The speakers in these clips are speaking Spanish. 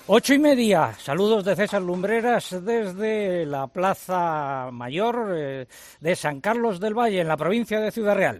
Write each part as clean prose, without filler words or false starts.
8:30, saludos de César Lumbreras desde la Plaza Mayor de San Carlos del Valle, en la provincia de Ciudad Real.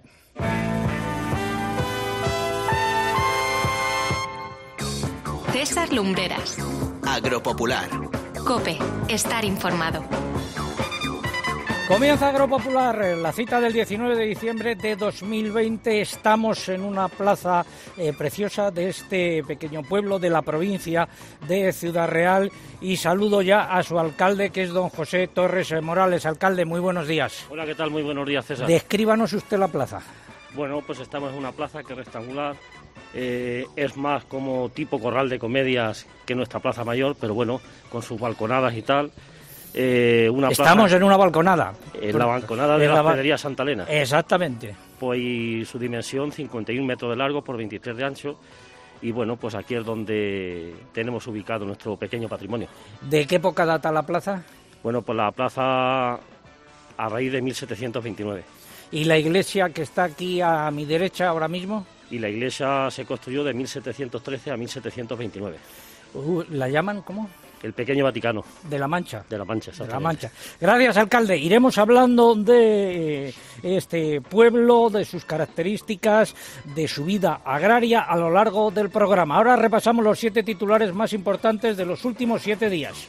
César Lumbreras. Agropopular. COPE, estar informado. Comienza Agropopular, la cita del 19 de diciembre de 2020. Estamos en una plaza preciosa de este pequeño pueblo de la provincia de Ciudad Real y saludo ya a su alcalde, que es don José Torres Morales. Alcalde, muy buenos días. Hola, ¿qué tal? Muy buenos días, César. Descríbanos usted la plaza. Bueno, pues estamos en una plaza que es rectangular, es más como tipo corral de comedias que nuestra plaza mayor, pero bueno, con sus balconadas y tal. Estamos en una balconada. En la balconada de la hospedería Santa Elena. Exactamente. Pues y su dimensión, 51 metros de largo por 23 de ancho. Y bueno, pues aquí es donde tenemos ubicado nuestro pequeño patrimonio. ¿De qué época data la plaza? Bueno, pues la plaza a raíz de 1729. ¿Y la iglesia que está aquí a mi derecha ahora mismo? Y la iglesia se construyó de 1713 a 1729. ¿La llaman cómo? El pequeño Vaticano. De la Mancha. De la Mancha, exactamente. De la Mancha. Gracias, alcalde. Iremos hablando de este pueblo, de sus características, de su vida agraria a lo largo del programa. Ahora repasamos los 7 titulares más importantes de los últimos 7 días.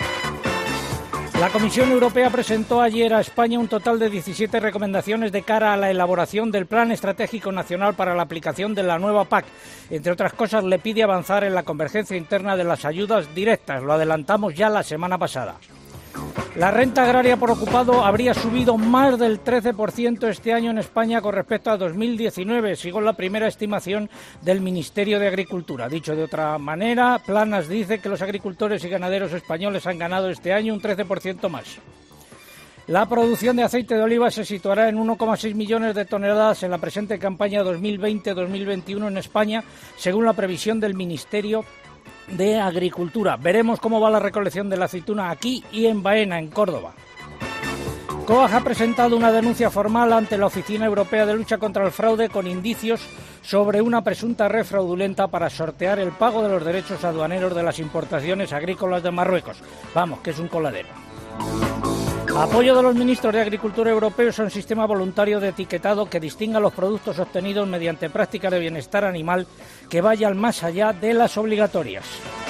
La Comisión Europea presentó ayer a España un total de 17 recomendaciones de cara a la elaboración del Plan Estratégico Nacional para la aplicación de la nueva PAC. Entre otras cosas, le pide avanzar en la convergencia interna de las ayudas directas. Lo adelantamos ya la semana pasada. La renta agraria por ocupado habría subido más del 13% este año en España con respecto a 2019, según la primera estimación del Ministerio de Agricultura. Dicho de otra manera, Planas dice que los agricultores y ganaderos españoles han ganado este año un 13% más. La producción de aceite de oliva se situará en 1,6 millones de toneladas en la presente campaña 2020-2021 en España, según la previsión del Ministerio de Agricultura. Veremos cómo va la recolección de la aceituna aquí y en Baena, en Córdoba. COAG ha presentado una denuncia formal ante la Oficina Europea de Lucha contra el Fraude con indicios sobre una presunta red fraudulenta para sortear el pago de los derechos aduaneros de las importaciones agrícolas de Marruecos. Vamos, que es un coladero. Apoyo de los ministros de Agricultura europeos a un sistema voluntario de etiquetado que distinga los productos obtenidos mediante prácticas de bienestar animal que vayan más allá de las obligatorias.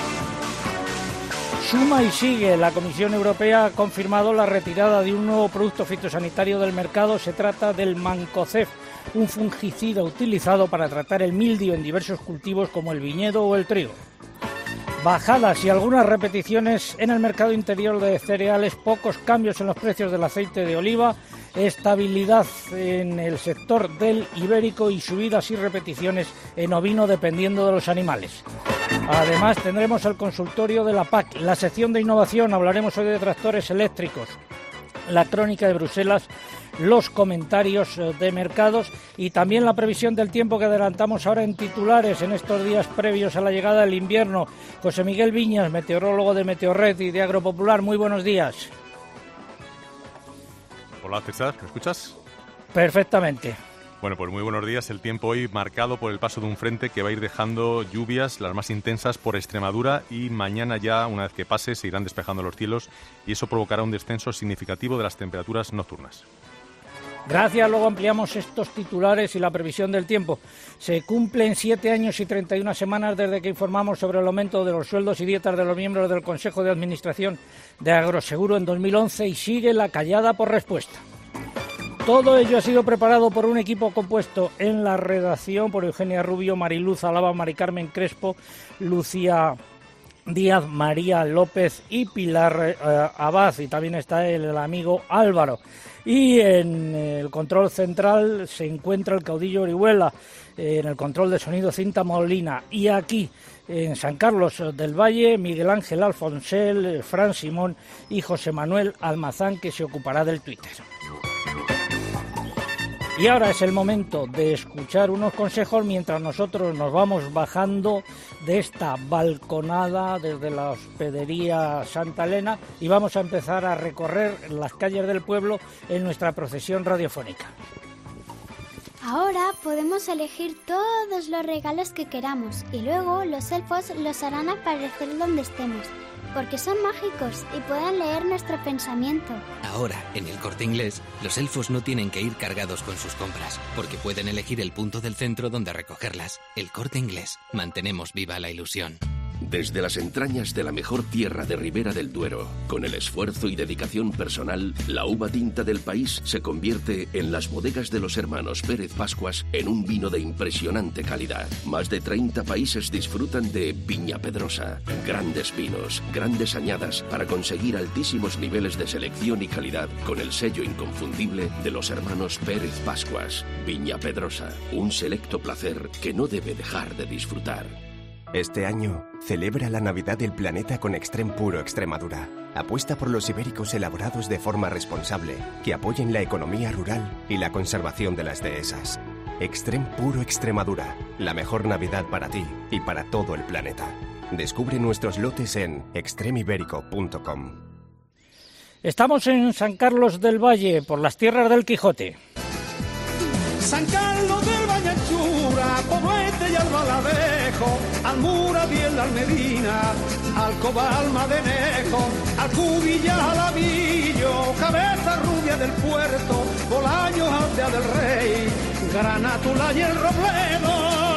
Suma y sigue. La Comisión Europea ha confirmado la retirada de un nuevo producto fitosanitario del mercado. Se trata del Mancozeb, un fungicida utilizado para tratar el mildio en diversos cultivos como el viñedo o el trigo. Bajadas y algunas repeticiones en el mercado interior de cereales, pocos cambios en los precios del aceite de oliva, estabilidad en el sector del ibérico y subidas y repeticiones en ovino dependiendo de los animales. Además tendremos el consultorio de la PAC, la sección de innovación, hablaremos hoy de tractores eléctricos, la crónica de Bruselas, los comentarios de mercados y también la previsión del tiempo que adelantamos ahora en titulares en estos días previos a la llegada del invierno. José Miguel Viñas, meteorólogo de Meteorred y de Agropopular, muy buenos días. Hola César, ¿me escuchas? Perfectamente. Bueno, pues muy buenos días. El tiempo hoy marcado por el paso de un frente que va a ir dejando lluvias, las más intensas, por Extremadura y mañana ya, una vez que pase, se irán despejando los cielos y eso provocará un descenso significativo de las temperaturas nocturnas. Gracias, luego ampliamos estos titulares y la previsión del tiempo. Se cumplen 7 años y 31 semanas desde que informamos sobre el aumento de los sueldos y dietas de los miembros del Consejo de Administración de Agroseguro en 2011 y sigue la callada por respuesta. Todo ello ha sido preparado por un equipo compuesto en la redacción por Eugenia Rubio, Mariluz Alaba, Mari Carmen Crespo, Lucía Díaz, María López y Pilar Abad, y también está el amigo Álvaro. Y en el control central se encuentra el caudillo Orihuela, en el control de sonido Cinta Molina, y aquí en San Carlos del Valle Miguel Ángel Alfonsel, Fran Simón y José Manuel Almazán, que se ocupará del Twitter. Y ahora es el momento de escuchar unos consejos mientras nosotros nos vamos bajando de esta balconada desde la hospedería Santa Elena y vamos a empezar a recorrer las calles del pueblo en nuestra procesión radiofónica. Ahora podemos elegir todos los regalos que queramos y luego los elfos los harán aparecer donde estemos, porque son mágicos y pueden leer nuestro pensamiento. Ahora, en el Corte Inglés, los elfos no tienen que ir cargados con sus compras, porque pueden elegir el punto del centro donde recogerlas. El Corte Inglés. Mantenemos viva la ilusión. Desde las entrañas de la mejor tierra de Ribera del Duero, con el esfuerzo y dedicación personal, la uva tinta del país se convierte en las bodegas de los hermanos Pérez Pascuas en un vino de impresionante calidad. Más de 30 países disfrutan de Viña Pedrosa. Grandes vinos, grandes añadas para conseguir altísimos niveles de selección y calidad con el sello inconfundible de los hermanos Pérez Pascuas. Viña Pedrosa, un selecto placer que no debe dejar de disfrutar. Este año, celebra la Navidad del planeta con Extrem Puro Extremadura. Apuesta por los ibéricos elaborados de forma responsable, que apoyen la economía rural y la conservación de las dehesas. Extrem Puro Extremadura, la mejor Navidad para ti y para todo el planeta. Descubre nuestros lotes en extremibérico.com. Estamos en San Carlos del Valle, por las tierras del Quijote. San Carlos del Valle anchura, Poblete y Albaladejo, Almura, Biel, Almedina, Alcoba, Almadenejo, Alcubilla, Alavillo, Cabeza Rubia del Puerto, Bolaño, Aldea del Rey, Granátula y el Robledo.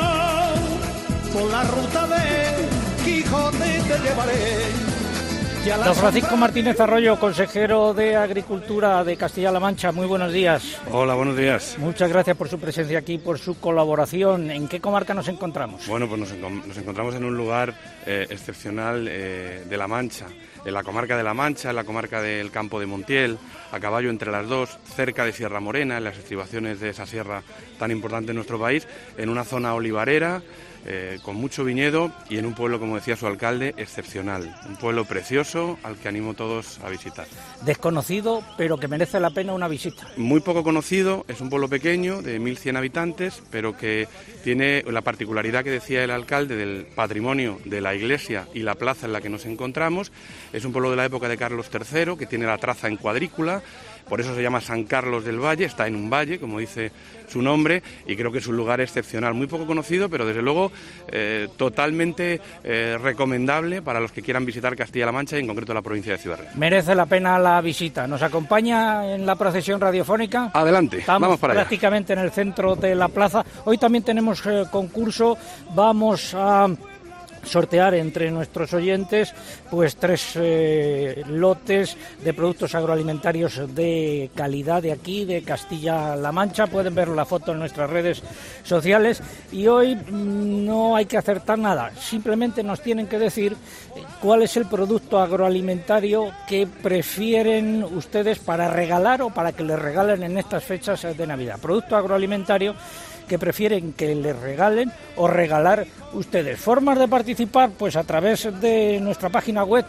Por la ruta de Quijote te llevaré. Don Francisco Martínez Arroyo, consejero de Agricultura de Castilla-La Mancha, muy buenos días. Hola, buenos días. Muchas gracias por su presencia aquí, por su colaboración. ¿En qué comarca nos encontramos? Bueno, pues nos encontramos en un lugar excepcional de La Mancha, en la comarca de La Mancha, en la comarca del Campo de Montiel, a caballo entre las dos, cerca de Sierra Morena, en las estribaciones de esa sierra tan importante en nuestro país, en una zona olivarera, con mucho viñedo y en un pueblo, como decía su alcalde, excepcional. Un pueblo precioso al que animo a todos a visitar. Desconocido, pero que merece la pena una visita. Muy poco conocido, es un pueblo pequeño de 1.100 habitantes, pero que tiene la particularidad que decía el alcalde del patrimonio de la iglesia y la plaza en la que nos encontramos. Es un pueblo de la época de Carlos III, que tiene la traza en cuadrícula. Por eso se llama San Carlos del Valle, está en un valle, como dice su nombre, y creo que es un lugar excepcional, muy poco conocido, pero desde luego totalmente recomendable para los que quieran visitar Castilla-La Mancha y en concreto la provincia de Ciudad Real. Merece la pena la visita. ¿Nos acompaña en la procesión radiofónica? Adelante, vamos para allá. Prácticamente en el centro de la plaza. Hoy también tenemos concurso, vamos a sortear entre nuestros oyentes pues 3 lotes de productos agroalimentarios de calidad de aquí, de Castilla-La Mancha. Pueden ver la foto en nuestras redes sociales y hoy no hay que acertar nada, simplemente nos tienen que decir cuál es el producto agroalimentario que prefieren ustedes para regalar o para que les regalen en estas fechas de Navidad. Producto agroalimentario que prefieren que les regalen o regalar ustedes. Formas de participar, pues a través de nuestra página web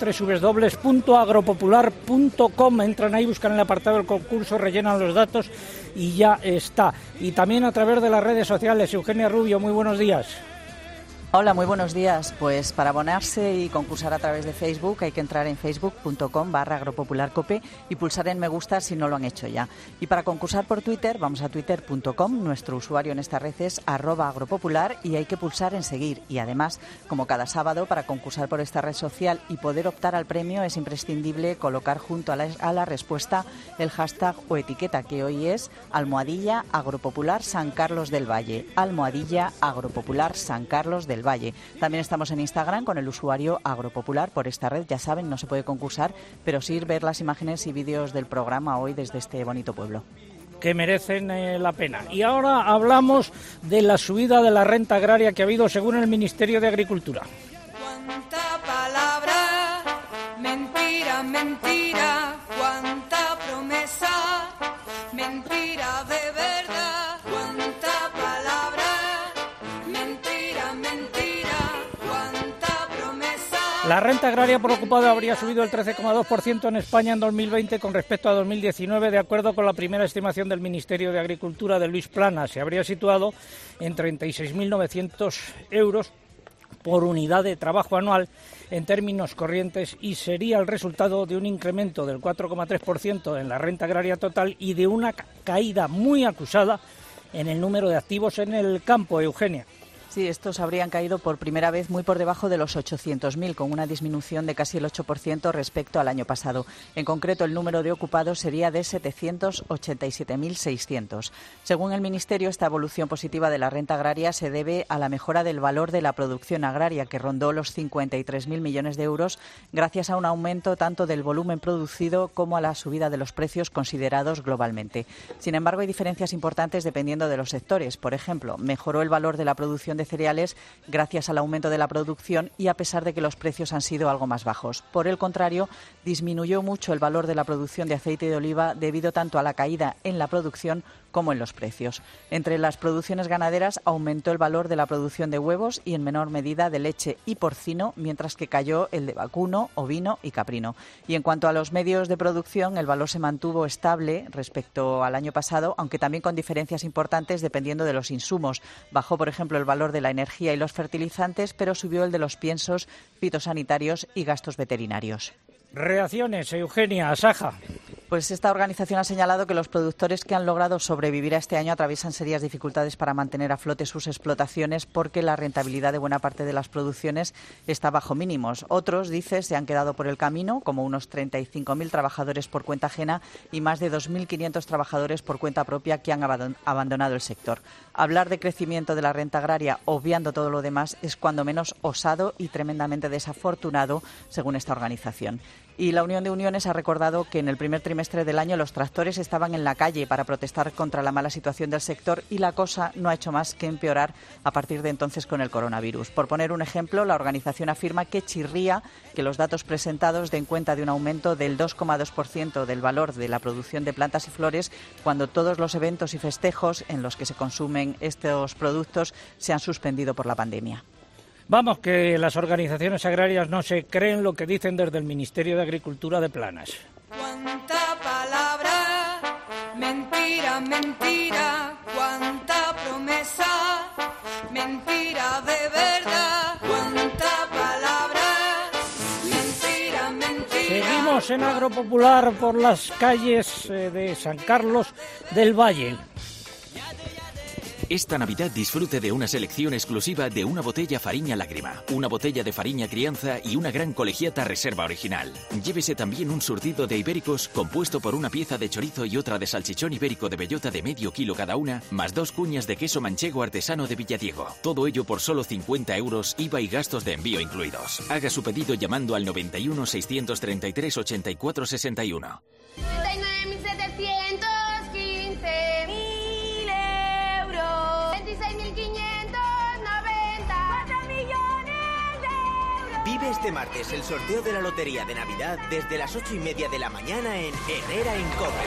www.agropopular.com. Entran ahí, buscan el apartado del concurso, rellenan los datos y ya está. Y también a través de las redes sociales. Eugenia Rubio, muy buenos días. Hola, muy buenos días. Pues para abonarse y concursar a través de Facebook hay que entrar en facebook.com/agropopularcope y pulsar en me gusta si no lo han hecho ya. Y para concursar por Twitter, vamos a twitter.com, nuestro usuario en esta red es @agropopular y hay que pulsar en seguir. Y además, como cada sábado, para concursar por esta red social y poder optar al premio es imprescindible colocar junto a la respuesta el hashtag o etiqueta, que hoy es @agropopular San Carlos del Valle, @agropopular San Carlos del Valle. También estamos en Instagram con el usuario Agropopular. Por esta red, ya saben, no se puede concursar, pero sí ver las imágenes y vídeos del programa hoy desde este bonito pueblo. Que merecen la pena. Y ahora hablamos de la subida de la renta agraria que ha habido según el Ministerio de Agricultura. Cuánta palabra, mentira, mentira, cuánta promesa, mentira de verdad, cuánta palabra, mentira, mentira, cuánta promesa. La renta agraria por ocupado habría subido el 13,2% en España en 2020 con respecto a 2019, de acuerdo con la primera estimación del Ministerio de Agricultura de Luis Planas. Se habría situado en 36.900 euros por unidad de trabajo anual en términos corrientes y sería el resultado de un incremento del 4,3% en la renta agraria total y de una caída muy acusada en el número de activos en el campo, Eugenia. Sí, estos habrían caído por primera vez muy por debajo de los 800.000, con una disminución de casi el 8% respecto al año pasado. En concreto, el número de ocupados sería de 787.600. Según el Ministerio, esta evolución positiva de la renta agraria se debe a la mejora del valor de la producción agraria, que rondó los 53.000 millones de euros, gracias a un aumento tanto del volumen producido como a la subida de los precios considerados globalmente. Sin embargo, hay diferencias importantes dependiendo de los sectores. Por ejemplo, mejoró el valor de la producción de cereales gracias al aumento de la producción y a pesar de que los precios han sido algo más bajos. Por el contrario, disminuyó mucho el valor de la producción de aceite de oliva debido tanto a la caída en la producción como en los precios. Entre las producciones ganaderas aumentó el valor de la producción de huevos y en menor medida de leche y porcino, mientras que cayó el de vacuno, ovino y caprino. Y en cuanto a los medios de producción, el valor se mantuvo estable respecto al año pasado, aunque también con diferencias importantes dependiendo de los insumos. Bajó, por ejemplo, el valor de la energía y los fertilizantes, pero subió el de los piensos, fitosanitarios y gastos veterinarios. Reacciones, Eugenia, Saja. Pues esta organización ha señalado que los productores que han logrado sobrevivir a este año atraviesan serias dificultades para mantener a flote sus explotaciones porque la rentabilidad de buena parte de las producciones está bajo mínimos. Otros, dice, se han quedado por el camino, como unos 35.000 trabajadores por cuenta ajena y más de 2.500 trabajadores por cuenta propia que han abandonado el sector. Hablar de crecimiento de la renta agraria obviando todo lo demás es cuando menos osado y tremendamente desafortunado, según esta organización. Y la Unión de Uniones ha recordado que en el primer trimestre del año los tractores estaban en la calle para protestar contra la mala situación del sector y la cosa no ha hecho más que empeorar a partir de entonces con el coronavirus. Por poner un ejemplo, la organización afirma que chirría que los datos presentados den cuenta de un aumento del 2,2% del valor de la producción de plantas y flores cuando todos los eventos y festejos en los que se consumen estos productos se han suspendido por la pandemia. Vamos, que las organizaciones agrarias no se creen lo que dicen desde el Ministerio de Agricultura de Planas. Cuánta palabra, mentira, mentira, cuánta promesa, mentira de verdad, cuánta palabra, mentira, mentira. Seguimos en Agropopular por las calles de San Carlos del Valle. Esta Navidad disfrute de una selección exclusiva de una botella Fariña Lágrima, una botella de Fariña Crianza y una gran colegiata reserva original. Llévese también un surtido de ibéricos compuesto por una pieza de chorizo y otra de salchichón ibérico de bellota de medio kilo cada una, más 2 cuñas de queso manchego artesano de Villadiego. Todo ello por solo 50 euros, IVA y gastos de envío incluidos. Haga su pedido llamando al 91 633 84 61. 26.590. Vive este martes el sorteo de la Lotería de Navidad desde las 8:30 de la mañana en Herrera en COPE.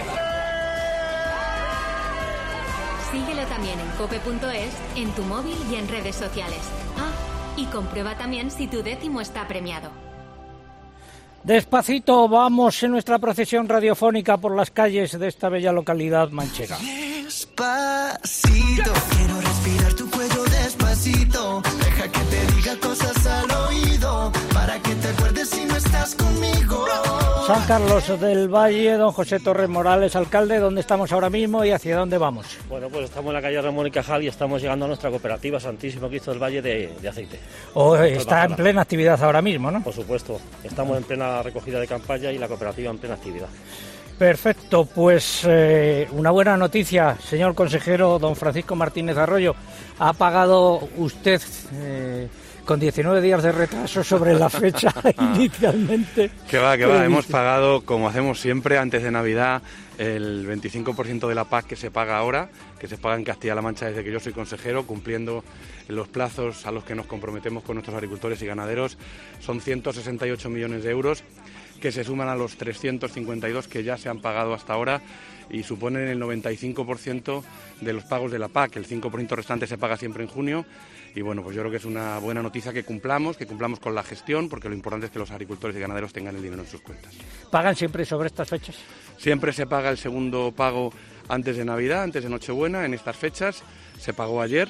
Síguelo también en cope.es, en tu móvil y en redes sociales. Ah, y comprueba también si tu décimo está premiado. Despacito vamos en nuestra procesión radiofónica por las calles de esta bella localidad manchega. Despacito, quiero respirar tu cuello despacito. Deja que te diga cosas al oído, para que te acuerdes si no estás conmigo. San Carlos del Valle, don José Torres Morales, alcalde, ¿dónde estamos ahora mismo y hacia dónde vamos? Bueno, pues estamos en la calle Ramón y Cajal y estamos llegando a nuestra cooperativa Santísimo Cristo del Valle de aceite. Está en plena actividad ahora mismo, ¿no? Por supuesto, estamos en plena recogida de campaña y la cooperativa en plena actividad. Perfecto, pues una buena noticia, señor consejero don Francisco Martínez Arroyo. Ha pagado usted con 19 días de retraso sobre la fecha inicialmente. Que va, hemos pagado, como hacemos siempre, antes de Navidad, el 25% de la PAC que se paga ahora, que se paga en Castilla-La Mancha desde que yo soy consejero, cumpliendo los plazos a los que nos comprometemos con nuestros agricultores y ganaderos. Son 168 millones de euros que se suman a los 352 que ya se han pagado hasta ahora y suponen el 95% de los pagos de la PAC. El 5% restante se paga siempre en junio y bueno, pues yo creo que es una buena noticia que cumplamos con la gestión, porque lo importante es que los agricultores y ganaderos tengan el dinero en sus cuentas. ¿Pagan siempre sobre estas fechas? Siempre se paga el segundo pago antes de Navidad, antes de Nochebuena, en estas fechas. Se pagó ayer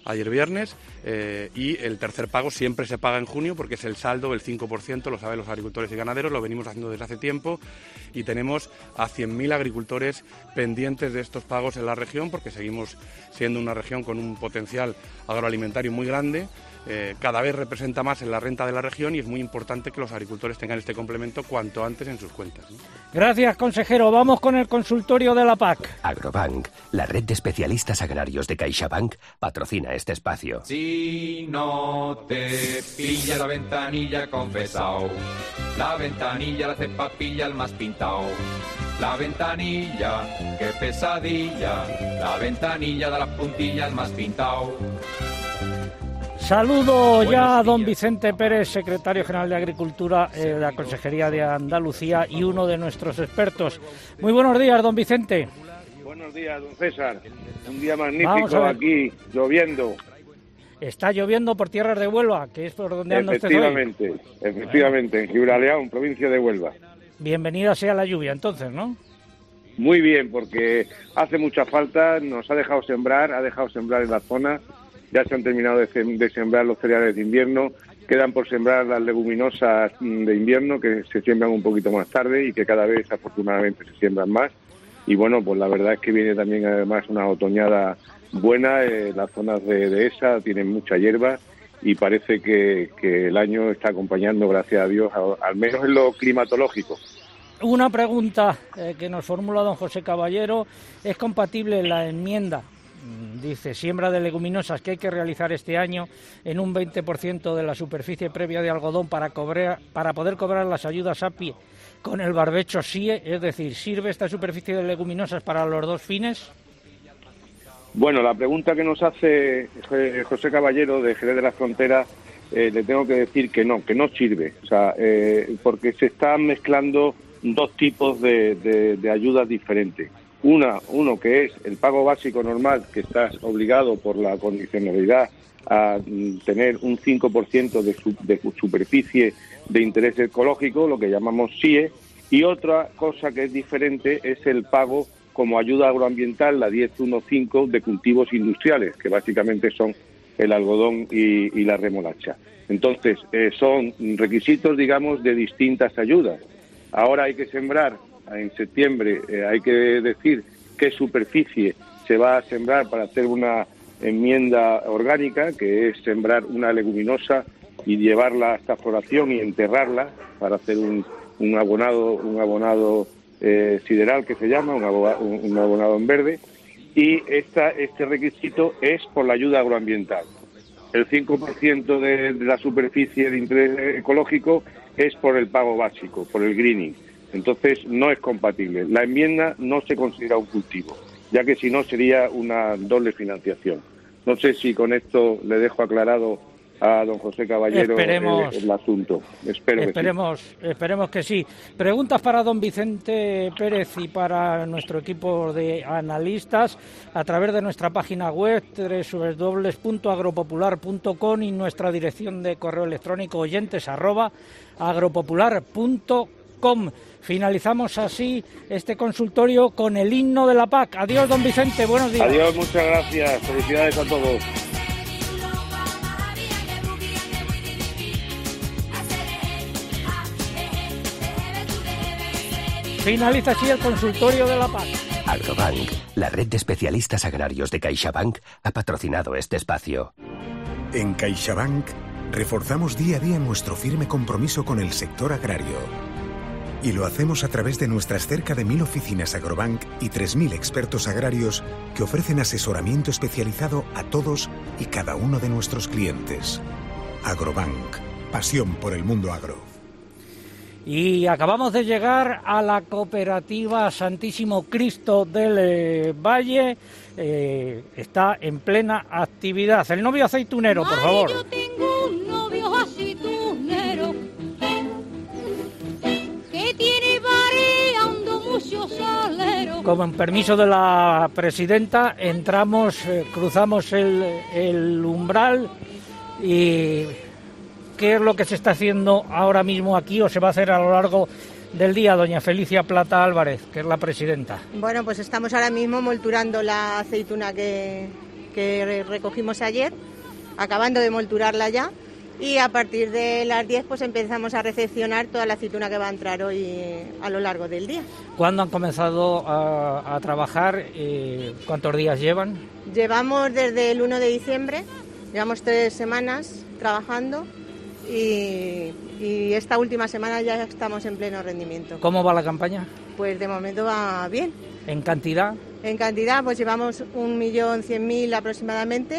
ayer viernes, y el tercer pago siempre se paga en junio porque es el saldo del 5%, lo saben los agricultores y ganaderos, lo venimos haciendo desde hace tiempo y tenemos a 100.000 agricultores pendientes de estos pagos en la región porque seguimos siendo una región con un potencial agroalimentario muy grande. Cada vez representa más en la renta de la región y es muy importante que los agricultores tengan este complemento cuanto antes en sus cuentas, ¿no? Gracias, consejero. Vamos con el consultorio de la PAC. Agrobank, la red de especialistas agrarios de CaixaBank, patrocina este espacio. Si no te pilla la ventanilla confesao, la ventanilla la hace papilla el más pintao. La ventanilla, qué pesadilla, la ventanilla da la puntilla al más pintao. Saludo ya a don Vicente Pérez, secretario general de Agricultura de la Consejería de Andalucía y uno de nuestros expertos. Muy buenos días, don Vicente. Buenos días, don César. Un día magnífico aquí, lloviendo. Está lloviendo por tierras de Huelva, que es por donde anda usted hoy. Efectivamente, en Gibraleón, provincia de Huelva. Bienvenida sea la lluvia, entonces, ¿no? Muy bien, porque hace mucha falta, nos ha dejado sembrar en la zona. Ya se han terminado de sembrar los cereales de invierno, quedan por sembrar las leguminosas de invierno que se siembran un poquito más tarde y que cada vez afortunadamente se siembran más. Y bueno, pues la verdad es que viene también además una otoñada buena, las zonas de dehesa tienen mucha hierba y parece que el año está acompañando, gracias a Dios, al menos en lo climatológico. Una pregunta que nos formula don José Caballero, ¿es compatible la enmienda? Dice, siembra de leguminosas que hay que realizar este año en un 20% de la superficie previa de algodón para poder cobrar las ayudas API con el barbecho SIE, es decir, ¿sirve esta superficie de leguminosas para los dos fines? Bueno, la pregunta que nos hace José Caballero de Jerez de la Frontera, le tengo que decir que no sirve, o sea, porque se están mezclando dos tipos de ayudas diferentes. Uno que es el pago básico normal, que estás obligado por la condicionalidad a tener un 5% de superficie de interés ecológico, lo que llamamos SIE, y otra cosa que es diferente es el pago como ayuda agroambiental, la 10.1.5 de cultivos industriales, que básicamente son el algodón y la remolacha. Entonces, son requisitos, digamos, de distintas ayudas. Ahora hay que sembrar. En septiembre hay que decir qué superficie se va a sembrar para hacer una enmienda orgánica, que es sembrar una leguminosa y llevarla hasta floración y enterrarla para hacer un abonado sideral, que se llama, un abonado en verde. Y este requisito es por la ayuda agroambiental. El 5% de la superficie de interés ecológico es por el pago básico, por el greening. Entonces no es compatible. La enmienda no se considera un cultivo, ya que si no sería una doble financiación. No sé si con esto le dejo aclarado a don José Caballero el asunto. Esperemos que sí. Preguntas para don Vicente Pérez y para nuestro equipo de analistas a través de nuestra página web www.agropopular.com y nuestra dirección de correo electrónico oyentes@agropopular.com. Finalizamos así este consultorio con el himno de la PAC. Adiós, don Vicente, buenos días. Adiós, muchas gracias. Felicidades a todos. Finaliza así el consultorio de la PAC. Agrobank, la red de especialistas agrarios de CaixaBank, ha patrocinado este espacio. En CaixaBank reforzamos día a día nuestro firme compromiso con el sector agrario. Y lo hacemos a través de nuestras cerca de 1.000 oficinas Agrobank y 3.000 expertos agrarios que ofrecen asesoramiento especializado a todos y cada uno de nuestros clientes. Agrobank, pasión por el mundo agro. Y acabamos de llegar a la cooperativa Santísimo Cristo del Valle. Está en plena actividad. El novio aceitunero, por favor. Yo tengo un novio aceitunero que tiene variando muchos aleros. Con permiso de la presidenta, entramos, cruzamos el umbral y... ¿Qué es lo que se está haciendo ahora mismo aquí o se va a hacer a lo largo del día, doña Felicia Plata Álvarez, que es la presidenta? Bueno, pues estamos ahora mismo molturando la aceituna que que recogimos ayer, acabando de molturarla ya. Y a partir de las 10 pues empezamos a recepcionar toda la aceituna que va a entrar hoy a lo largo del día. ¿Cuándo han comenzado a trabajar? ¿Cuántos días llevan? Llevamos desde el 1 de diciembre, llevamos 3 semanas trabajando y esta última semana ya estamos en pleno rendimiento. ¿Cómo va la campaña? Pues de momento va bien. ¿En cantidad? En cantidad pues llevamos 1.100.000 aproximadamente.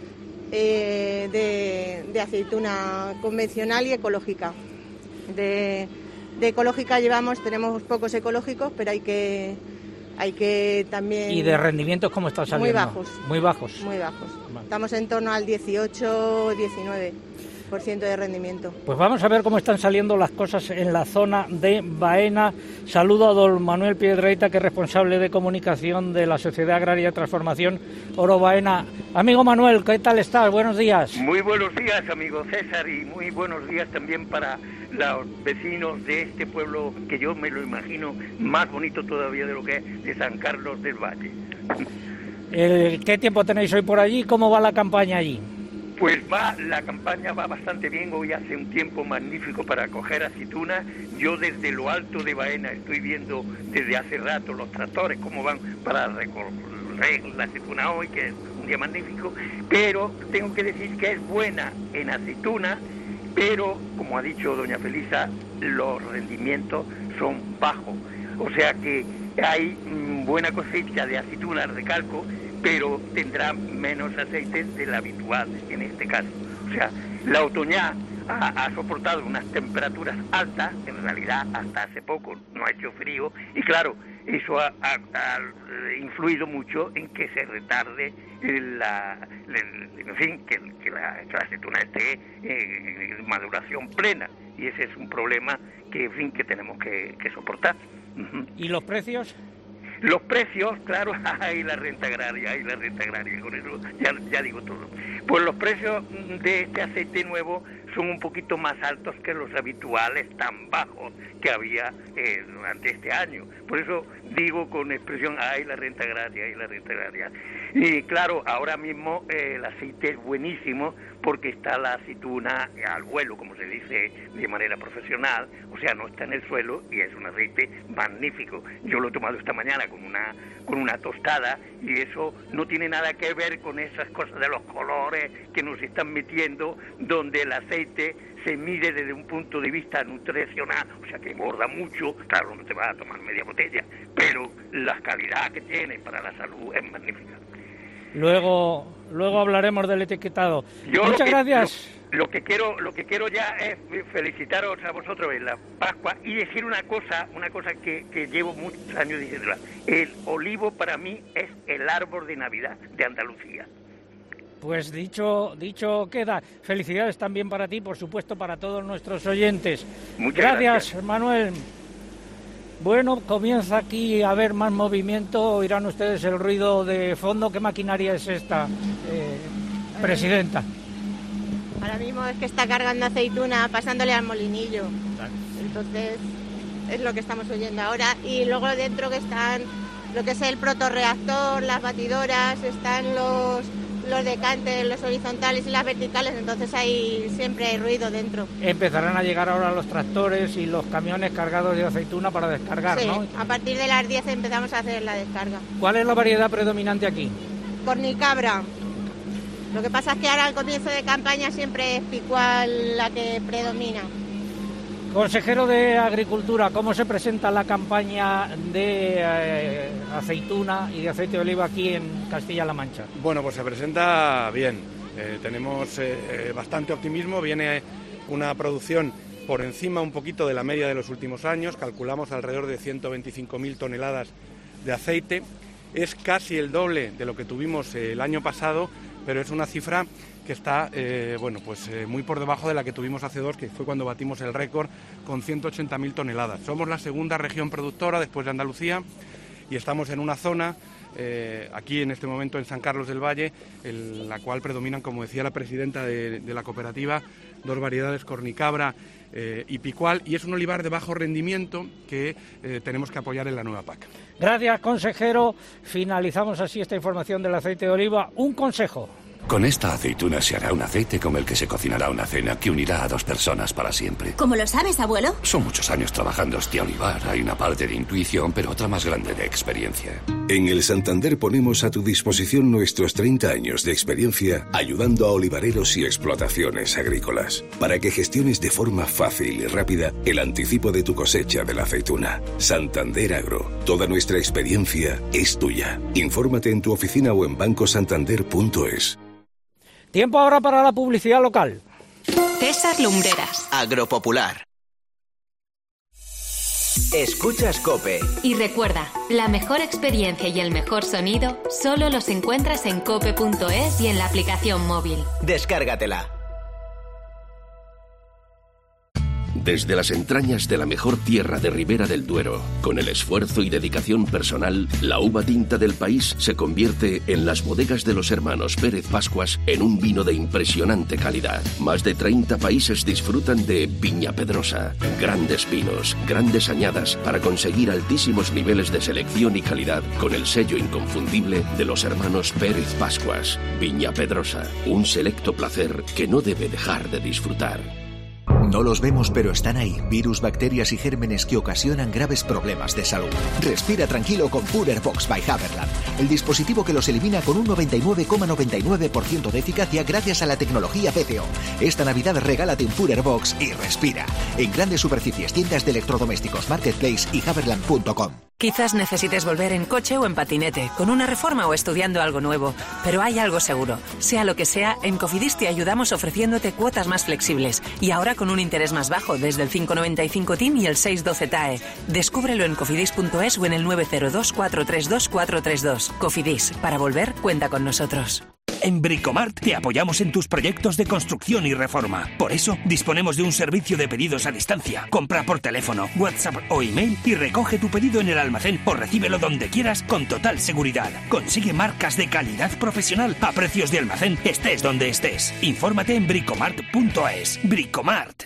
De aceituna convencional y ecológica. De ecológica tenemos pocos ecológicos, pero hay que también... ¿Y de rendimientos cómo está saliendo? Muy bajos. Muy bajos. Vale. Estamos en torno al 18-19% de rendimiento. Pues vamos a ver cómo están saliendo las cosas en la zona de Baena. Saludo a don Manuel Piedrahita, que es responsable de comunicación de la Sociedad Agraria de Transformación Oro Baena. Amigo Manuel, ¿qué tal estás? Buenos días. Muy buenos días, amigo César, y muy buenos días también para los vecinos de este pueblo, que yo me lo imagino más bonito todavía de lo que es de San Carlos del Valle. ¿Qué tiempo tenéis hoy por allí? ¿Cómo va la campaña allí? Pues la campaña va bastante bien. Hoy hace un tiempo magnífico para coger aceituna. Yo desde lo alto de Baena estoy viendo desde hace rato los tractores cómo van para recoger la aceituna hoy, que es un día magnífico, pero tengo que decir que es buena en aceituna, pero como ha dicho doña Felisa, los rendimientos son bajos. O sea que hay buena cosecha de aceituna, recalco, pero tendrá menos aceite del habitual en este caso. O sea, la otoñá ha soportado unas temperaturas altas, en realidad hasta hace poco no ha hecho frío, y claro, eso ha influido mucho en que se retarde que la aceituna esté en maduración plena, y ese es un problema que tenemos que soportar. ¿Y los precios? Los precios, claro, hay la renta agraria, con eso ya digo todo. Pues los precios de este aceite nuevo son un poquito más altos que los habituales tan bajos que había durante este año. Por eso digo con expresión, hay la renta agraria. Y claro, ahora mismo el aceite es buenísimo porque está la aceituna al vuelo, como se dice de manera profesional, o sea, no está en el suelo, y es un aceite magnífico. Yo lo he tomado esta mañana con una tostada, y eso no tiene nada que ver con esas cosas de los colores que nos están metiendo, donde el aceite se mide desde un punto de vista nutricional, o sea que engorda mucho. Claro, no te vas a tomar media botella, pero la calidad que tiene para la salud es magnífica. Luego hablaremos del etiquetado. Muchas gracias. Lo que quiero ya es felicitaros a vosotros en la Pascua y decir una cosa que llevo muchos años diciéndola. El olivo para mí es el árbol de Navidad de Andalucía. Pues dicho queda. Felicidades también para ti, por supuesto, para todos nuestros oyentes. Muchas gracias, Manuel. Bueno, comienza aquí a haber más movimiento. Oirán ustedes el ruido de fondo. ¿Qué maquinaria es esta, presidenta? Ahora mismo es que está cargando aceituna, pasándole al molinillo. Entonces, es lo que estamos oyendo ahora. Y luego dentro que están lo que es el protorreactor, las batidoras, están los decantes, los horizontales y las verticales, entonces siempre hay ruido dentro. Empezarán a llegar ahora los tractores y los camiones cargados de aceituna para descargar, sí, ¿no? A partir de las 10 empezamos a hacer la descarga. ¿Cuál es la variedad predominante aquí? Cornicabra. Lo que pasa es que ahora al comienzo de campaña siempre es Picual la que predomina. Consejero de Agricultura, ¿cómo se presenta la campaña de aceituna y de aceite de oliva aquí en Castilla-La Mancha? Bueno, pues se presenta bien. Tenemos bastante optimismo. Viene una producción por encima un poquito de la media de los últimos años. Calculamos alrededor de 125.000 toneladas de aceite. Es casi el doble de lo que tuvimos el año pasado, pero es una cifra que está muy por debajo de la que tuvimos hace 2, que fue cuando batimos el récord con 180.000 toneladas. Somos la segunda región productora después de Andalucía y estamos en una zona, aquí en este momento en San Carlos del Valle, en la cual predominan, como decía la presidenta de la cooperativa, 2 variedades, Cornicabra y Picual, y es un olivar de bajo rendimiento que tenemos que apoyar en la nueva PAC. Gracias, consejero. Finalizamos así esta información del aceite de oliva. Un consejo. Con esta aceituna se hará un aceite con el que se cocinará una cena que unirá a 2 personas para siempre. ¿Cómo lo sabes, abuelo? Son muchos años trabajando este olivar. Hay una parte de intuición, pero otra más grande de experiencia. En el Santander ponemos a tu disposición nuestros 30 años de experiencia ayudando a olivareros y explotaciones agrícolas para que gestiones de forma fácil y rápida el anticipo de tu cosecha de la aceituna. Santander Agro. Toda nuestra experiencia es tuya. Infórmate en tu oficina o en bancosantander.es. Tiempo ahora para la publicidad local. César Lumbreras. Agropopular. Escuchas COPE. Y recuerda, la mejor experiencia y el mejor sonido solo los encuentras en cope.es y en la aplicación móvil. Descárgatela. Desde las entrañas de la mejor tierra de Ribera del Duero, con el esfuerzo y dedicación personal, la uva tinta del país se convierte en las bodegas de los hermanos Pérez Pascuas en un vino de impresionante calidad. Más de 30 países disfrutan de Viña Pedrosa. Grandes vinos, grandes añadas para conseguir altísimos niveles de selección y calidad con el sello inconfundible de los hermanos Pérez Pascuas. Viña Pedrosa, un selecto placer que no debe dejar de disfrutar. No los vemos, pero están ahí. Virus, bacterias y gérmenes que ocasionan graves problemas de salud. Respira tranquilo con Purerbox by Haberland, el dispositivo que los elimina con un 99,99% de eficacia gracias a la tecnología PPO. Esta Navidad regálate un Purerbox y respira. En grandes superficies, tiendas de electrodomésticos, Marketplace y Haberland.com. Quizás necesites volver en coche o en patinete, con una reforma o estudiando algo nuevo, pero hay algo seguro. Sea lo que sea, en Cofidis te ayudamos ofreciéndote cuotas más flexibles y ahora con un interés más bajo desde el 5,95 TIN y el 6,12 TAE. Descúbrelo en cofidis.es o en el 902 432 432. Cofidis, para volver, cuenta con nosotros. En Bricomart te apoyamos en tus proyectos de construcción y reforma. Por eso, disponemos de un servicio de pedidos a distancia. Compra por teléfono, WhatsApp o email y recoge tu pedido en el almacén o recíbelo donde quieras con total seguridad. Consigue marcas de calidad profesional a precios de almacén, estés donde estés. Infórmate en bricomart.es. Bricomart.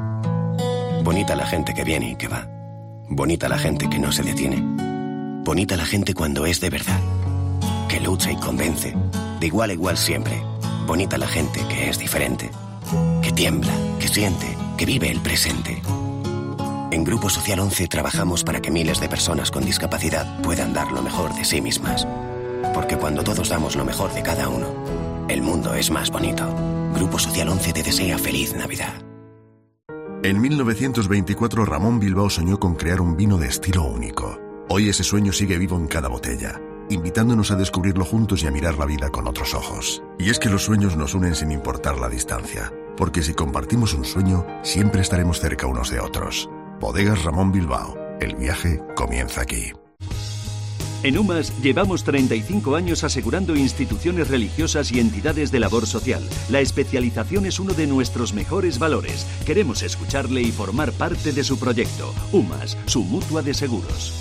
Bonita la gente que viene y que va. Bonita la gente que no se detiene. Bonita la gente cuando es de verdad. Que lucha y convence. De igual a igual siempre. Bonita la gente que es diferente. Que tiembla, que siente, que vive el presente. En Grupo Social 11 trabajamos para que miles de personas con discapacidad puedan dar lo mejor de sí mismas. Porque cuando todos damos lo mejor de cada uno, el mundo es más bonito. Grupo Social 11 te desea feliz Navidad. En 1924 Ramón Bilbao soñó con crear un vino de estilo único. Hoy ese sueño sigue vivo en cada botella, invitándonos a descubrirlo juntos y a mirar la vida con otros ojos. Y es que los sueños nos unen sin importar la distancia, porque si compartimos un sueño, siempre estaremos cerca unos de otros. Bodegas Ramón Bilbao. El viaje comienza aquí. En UMAS llevamos 35 años asegurando instituciones religiosas y entidades de labor social. La especialización es uno de nuestros mejores valores. Queremos escucharle y formar parte de su proyecto. UMAS, su mutua de seguros.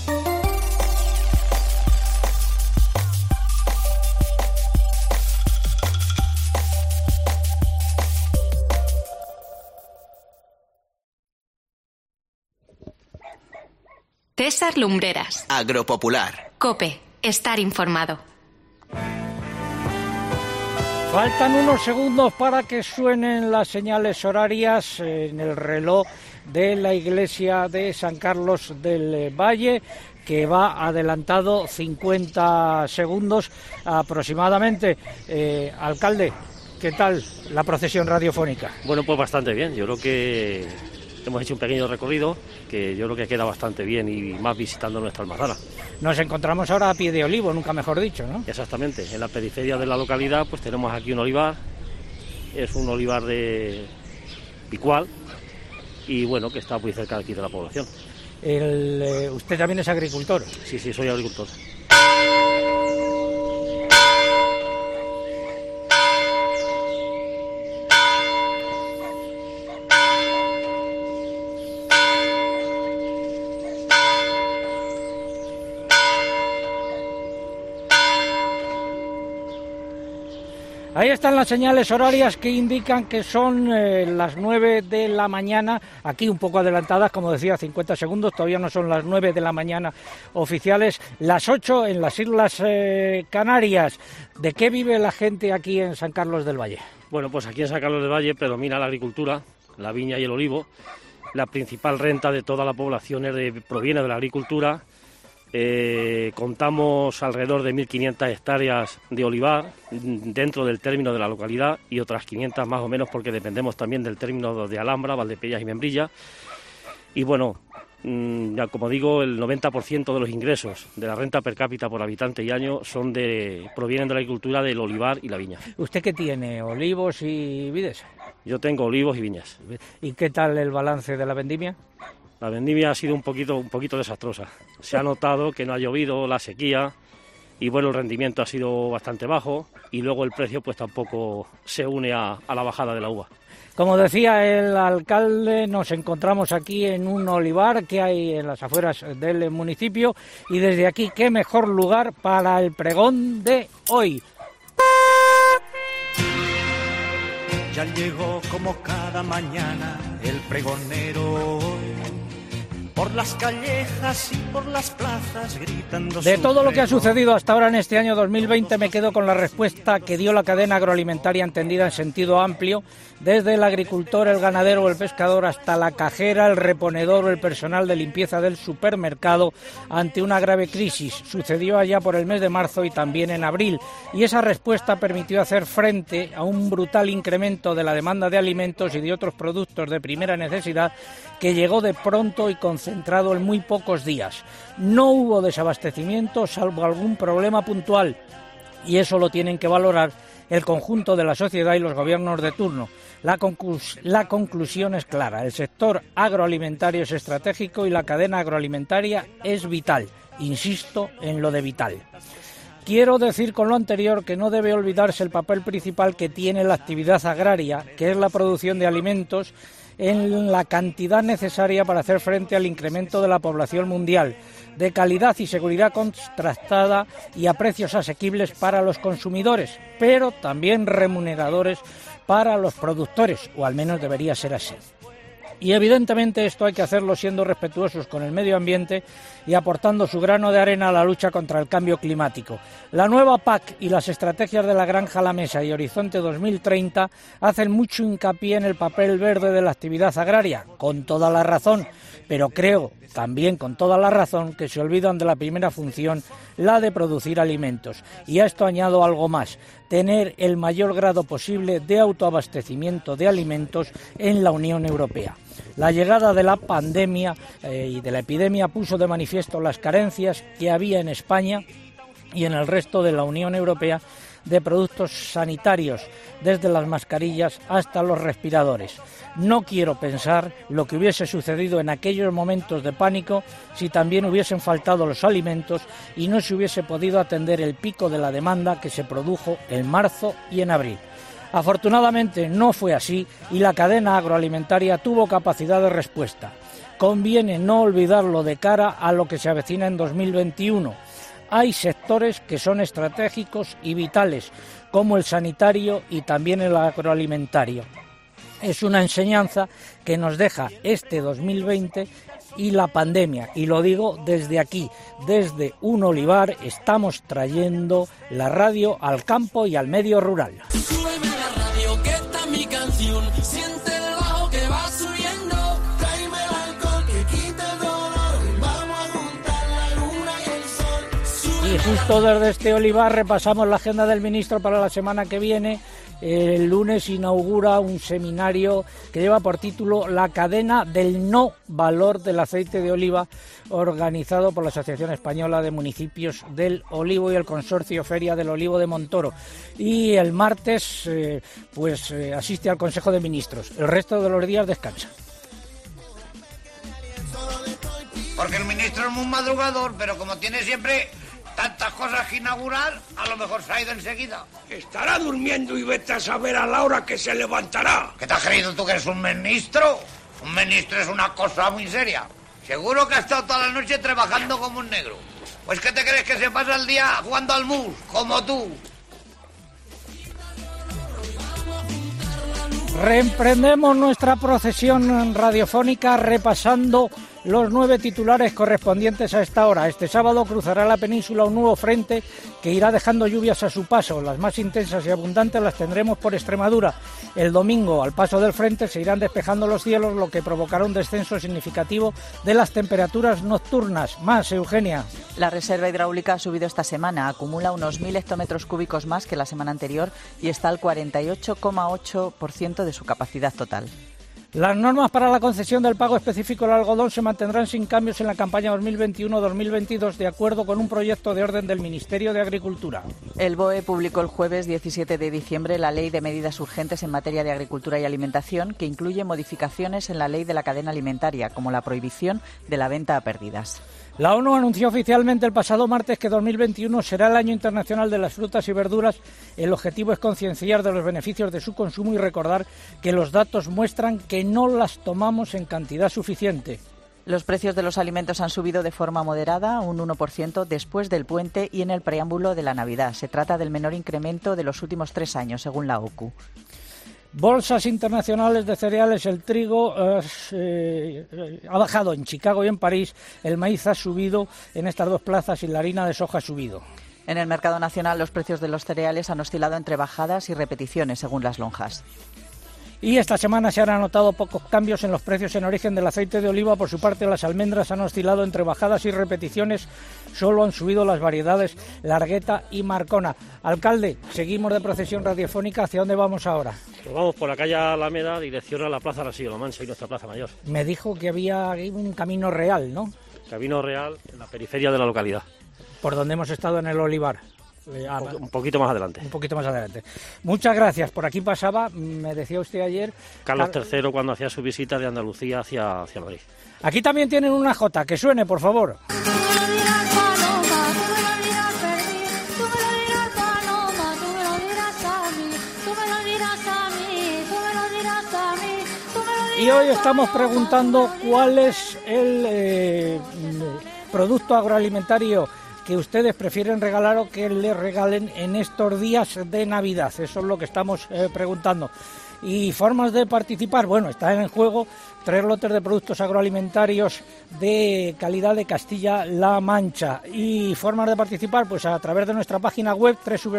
César Lumbreras. Agropopular. COPE. Estar informado. Faltan unos segundos para que suenen las señales horarias en el reloj de la iglesia de San Carlos del Valle, que va adelantado 50 segundos aproximadamente. Alcalde, ¿qué tal la procesión radiofónica? Bueno, pues bastante bien. Yo creo que hemos hecho un pequeño recorrido que yo creo que queda bastante bien y más visitando nuestra almazara. Nos encontramos ahora a pie de olivo, nunca mejor dicho, ¿no? Exactamente. En la periferia de la localidad pues tenemos aquí un olivar. Es un olivar de Picual y bueno, que está muy cerca de aquí de la población. ¿Usted también es agricultor? Sí, soy agricultor. Ahí están las señales horarias que indican que son las 9 de la mañana, aquí un poco adelantadas, como decía, 50 segundos, todavía no son las 9 de la mañana oficiales, las 8 en las Islas Canarias. ¿De qué vive la gente aquí en San Carlos del Valle? Bueno, pues aquí en San Carlos del Valle predomina la agricultura, la viña y el olivo. La principal renta de toda la población proviene de la agricultura. Contamos alrededor de 1.500 hectáreas de olivar dentro del término de la localidad y otras 500 más o menos porque dependemos también del término de Alhambra, Valdepellas y Membrilla. Y bueno, ya como digo, el 90% de los ingresos de la renta per cápita por habitante y año provienen de la agricultura del olivar y la viña. ¿Usted qué tiene, olivos y vides? Yo tengo olivos y viñas. ¿Y qué tal el balance de la vendimia? La vendimia ha sido un poquito desastrosa. Se ha notado que no ha llovido, la sequía, y bueno, el rendimiento ha sido bastante bajo, y luego el precio pues tampoco se une a la bajada de la uva. Como decía el alcalde, nos encontramos aquí en un olivar que hay en las afueras del municipio, y desde aquí, qué mejor lugar para el pregón de hoy. Ya llegó como cada mañana el pregonero hoy. Por las callejas y por las plazas gritando. De todo lo que ha sucedido hasta ahora en este año 2020 me quedo con la respuesta que dio la cadena agroalimentaria entendida en sentido amplio, desde el agricultor, el ganadero o el pescador hasta la cajera, el reponedor o el personal de limpieza del supermercado ante una grave crisis. Sucedió allá por el mes de marzo y también en abril, y esa respuesta permitió hacer frente a un brutal incremento de la demanda de alimentos y de otros productos de primera necesidad que llegó de pronto y concentrado en muy pocos días. No hubo desabastecimiento salvo algún problema puntual, y eso lo tienen que valorar el conjunto de la sociedad y los gobiernos de turno. La conclusión es clara: el sector agroalimentario es estratégico y la cadena agroalimentaria es vital. Insisto en lo de vital. Quiero decir con lo anterior que no debe olvidarse el papel principal que tiene la actividad agraria, que es la producción de alimentos en la cantidad necesaria para hacer frente al incremento de la población mundial, de calidad y seguridad contrastada y a precios asequibles para los consumidores, pero también remuneradores para los productores, o al menos debería ser así. Y evidentemente esto hay que hacerlo siendo respetuosos con el medio ambiente y aportando su grano de arena a la lucha contra el cambio climático. La nueva PAC y las estrategias de la Granja a la Mesa y Horizonte 2030 hacen mucho hincapié en el papel verde de la actividad agraria, con toda la razón, pero creo también con toda la razón que se olvidan de la primera función, la de producir alimentos. Y a esto añado algo más: tener el mayor grado posible de autoabastecimiento de alimentos en la Unión Europea. La llegada de la pandemia y de la epidemia puso de manifiesto las carencias que había en España y en el resto de la Unión Europea de productos sanitarios, desde las mascarillas hasta los respiradores. No quiero pensar lo que hubiese sucedido en aquellos momentos de pánico si también hubiesen faltado los alimentos y no se hubiese podido atender el pico de la demanda que se produjo en marzo y en abril. Afortunadamente no fue así y la cadena agroalimentaria tuvo capacidad de respuesta. Conviene no olvidarlo de cara a lo que se avecina en 2021. Hay sectores que son estratégicos y vitales, como el sanitario y también el agroalimentario. Es una enseñanza que nos deja este 2020 y la pandemia, y lo digo desde aquí, desde un olivar, estamos trayendo la radio al campo y al medio rural. Súbeme la radio, que está mi canción, siente el bajo que va subiendo, tráeme el alcohol que quite el dolor, vamos a juntar la luna y el sol. Y justo desde este olivar repasamos la agenda del ministro para la semana que viene. El lunes inaugura un seminario que lleva por título La cadena del no valor del aceite de oliva, organizado por la Asociación Española de Municipios del Olivo y el Consorcio Feria del Olivo de Montoro. Y el martes asiste al Consejo de Ministros. El resto de los días descansa. Porque el ministro es muy madrugador, pero como tiene siempre tantas cosas que inaugurar, a lo mejor se ha ido enseguida. Estará durmiendo y vete a saber a la hora que se levantará. ¿Qué te has creído tú que eres un ministro? Un ministro es una cosa muy seria. Seguro que ha estado toda la noche trabajando como un negro. Pues ¿qué te crees que se pasa el día jugando al mus, como tú? Reemprendemos nuestra procesión radiofónica repasando los 9 titulares correspondientes a esta hora. Este sábado cruzará la península un nuevo frente que irá dejando lluvias a su paso. Las más intensas y abundantes las tendremos por Extremadura. El domingo, al paso del frente, se irán despejando los cielos, lo que provocará un descenso significativo de las temperaturas nocturnas. Más, Eugenia. La reserva hidráulica ha subido esta semana, acumula unos 1.000 hectómetros cúbicos más que la semana anterior y está al 48,8% de su capacidad total. Las normas para la concesión del pago específico del algodón se mantendrán sin cambios en la campaña 2021-2022, de acuerdo con un proyecto de orden del Ministerio de Agricultura. El BOE publicó el jueves 17 de diciembre la Ley de Medidas Urgentes en materia de agricultura y alimentación, que incluye modificaciones en la Ley de la Cadena Alimentaria, como la prohibición de la venta a pérdidas. La ONU anunció oficialmente el pasado martes que 2021 será el Año Internacional de las Frutas y Verduras. El objetivo es concienciar de los beneficios de su consumo y recordar que los datos muestran que no las tomamos en cantidad suficiente. Los precios de los alimentos han subido de forma moderada, un 1% después del puente y en el preámbulo de la Navidad. Se trata del menor incremento de los últimos 3 años, según la OCU. Bolsas internacionales de cereales, el trigo ha bajado en Chicago y en París, el maíz ha subido en estas dos plazas y la harina de soja ha subido. En el mercado nacional los precios de los cereales han oscilado entre bajadas y repeticiones, según las lonjas. Y esta semana se han anotado pocos cambios en los precios en origen del aceite de oliva. Por su parte, las almendras han oscilado entre bajadas y repeticiones. Solo han subido las variedades Largueta y Marcona. Alcalde, seguimos de procesión radiofónica. ¿Hacia dónde vamos ahora? Pues vamos por la calle Alameda, dirección a la Plaza Rasillo Mancha y nuestra Plaza Mayor. Me dijo que había un camino real, ¿no? Camino real en la periferia de la localidad. Por donde hemos estado en el Olivar. Un poquito más adelante. Un poquito más adelante. Muchas gracias. Por aquí pasaba, me decía usted ayer... Carlos III cuando hacía su visita de Andalucía hacia Madrid. Aquí también tienen una jota, que suene, por favor. Y hoy estamos preguntando cuál es el producto agroalimentario que ustedes prefieren regalar o que les regalen en estos días de Navidad. Eso es lo que estamos preguntando. Y formas de participar, bueno, están en juego 3 lotes de productos agroalimentarios de calidad de Castilla-La Mancha. Y formas de participar, pues a través de nuestra página web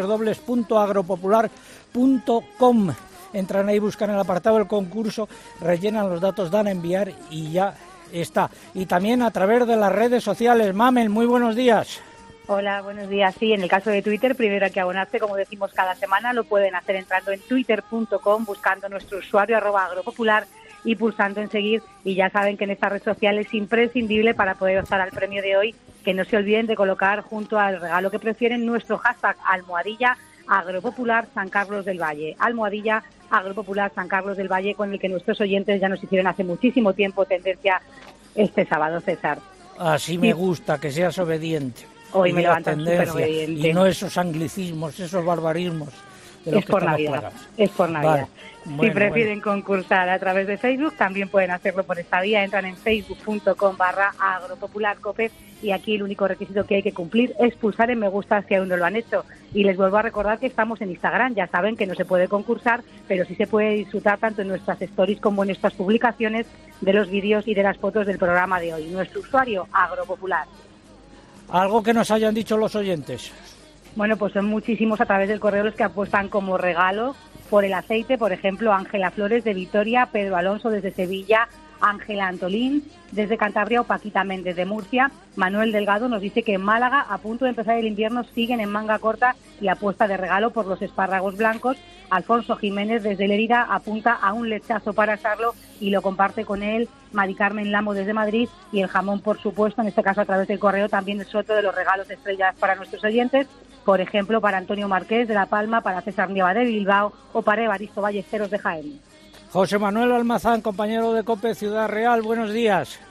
www.agropopular.com. Entran ahí, buscan el apartado del concurso, rellenan los datos, dan a enviar y ya está. Y también a través de las redes sociales. Mamel, muy buenos días. Hola, buenos días. Sí, en el caso de Twitter, primero hay que abonarse, como decimos cada semana, lo pueden hacer entrando en twitter.com, buscando nuestro usuario @agropopular y pulsando en seguir. Y ya saben que en esta red social es imprescindible para poder optar al premio de hoy, que no se olviden de colocar junto al regalo que prefieren nuestro hashtag almohadilla Agropopular San Carlos del Valle. Almohadilla Agropopular San Carlos del Valle, con el que nuestros oyentes ya nos hicieron hace muchísimo tiempo tendencia este sábado, César. Así me gusta, que seas obediente. Hoy me levantan súper obediente. Y no esos anglicismos, esos barbarismos. Es por Navidad. Es por Navidad. Vale. Si prefieren concursar a través de Facebook, también pueden hacerlo por esta vía. Entran en facebook.com/agropopularcope y aquí el único requisito que hay que cumplir es pulsar en me gusta si aún no lo han hecho. Y les vuelvo a recordar que estamos en Instagram. Ya saben que no se puede concursar, pero sí se puede disfrutar tanto en nuestras stories como en nuestras publicaciones de los vídeos y de las fotos del programa de hoy. Nuestro usuario, Agropopular. Algo que nos hayan dicho los oyentes. Bueno, pues son muchísimos a través del correo los que apuestan como regalo por el aceite. Por ejemplo, Ángela Flores de Vitoria, Pedro Alonso desde Sevilla, Ángela Antolín desde Cantabria o Paquita Méndez de Murcia. Manuel Delgado nos dice que en Málaga, a punto de empezar el invierno, siguen en manga corta y apuesta de regalo por los espárragos blancos. Alfonso Jiménez desde Lérida apunta a un lechazo para asarlo y lo comparte con él Mari Carmen Lamo desde Madrid. Y el jamón, por supuesto, en este caso a través del correo, también es otro de los regalos estrellas para nuestros oyentes. Por ejemplo, para Antonio Marqués de La Palma, para César Nieva de Bilbao o para Evaristo Ballesteros de Jaén. José Manuel Almazán, compañero de COPE Ciudad Real, buenos días.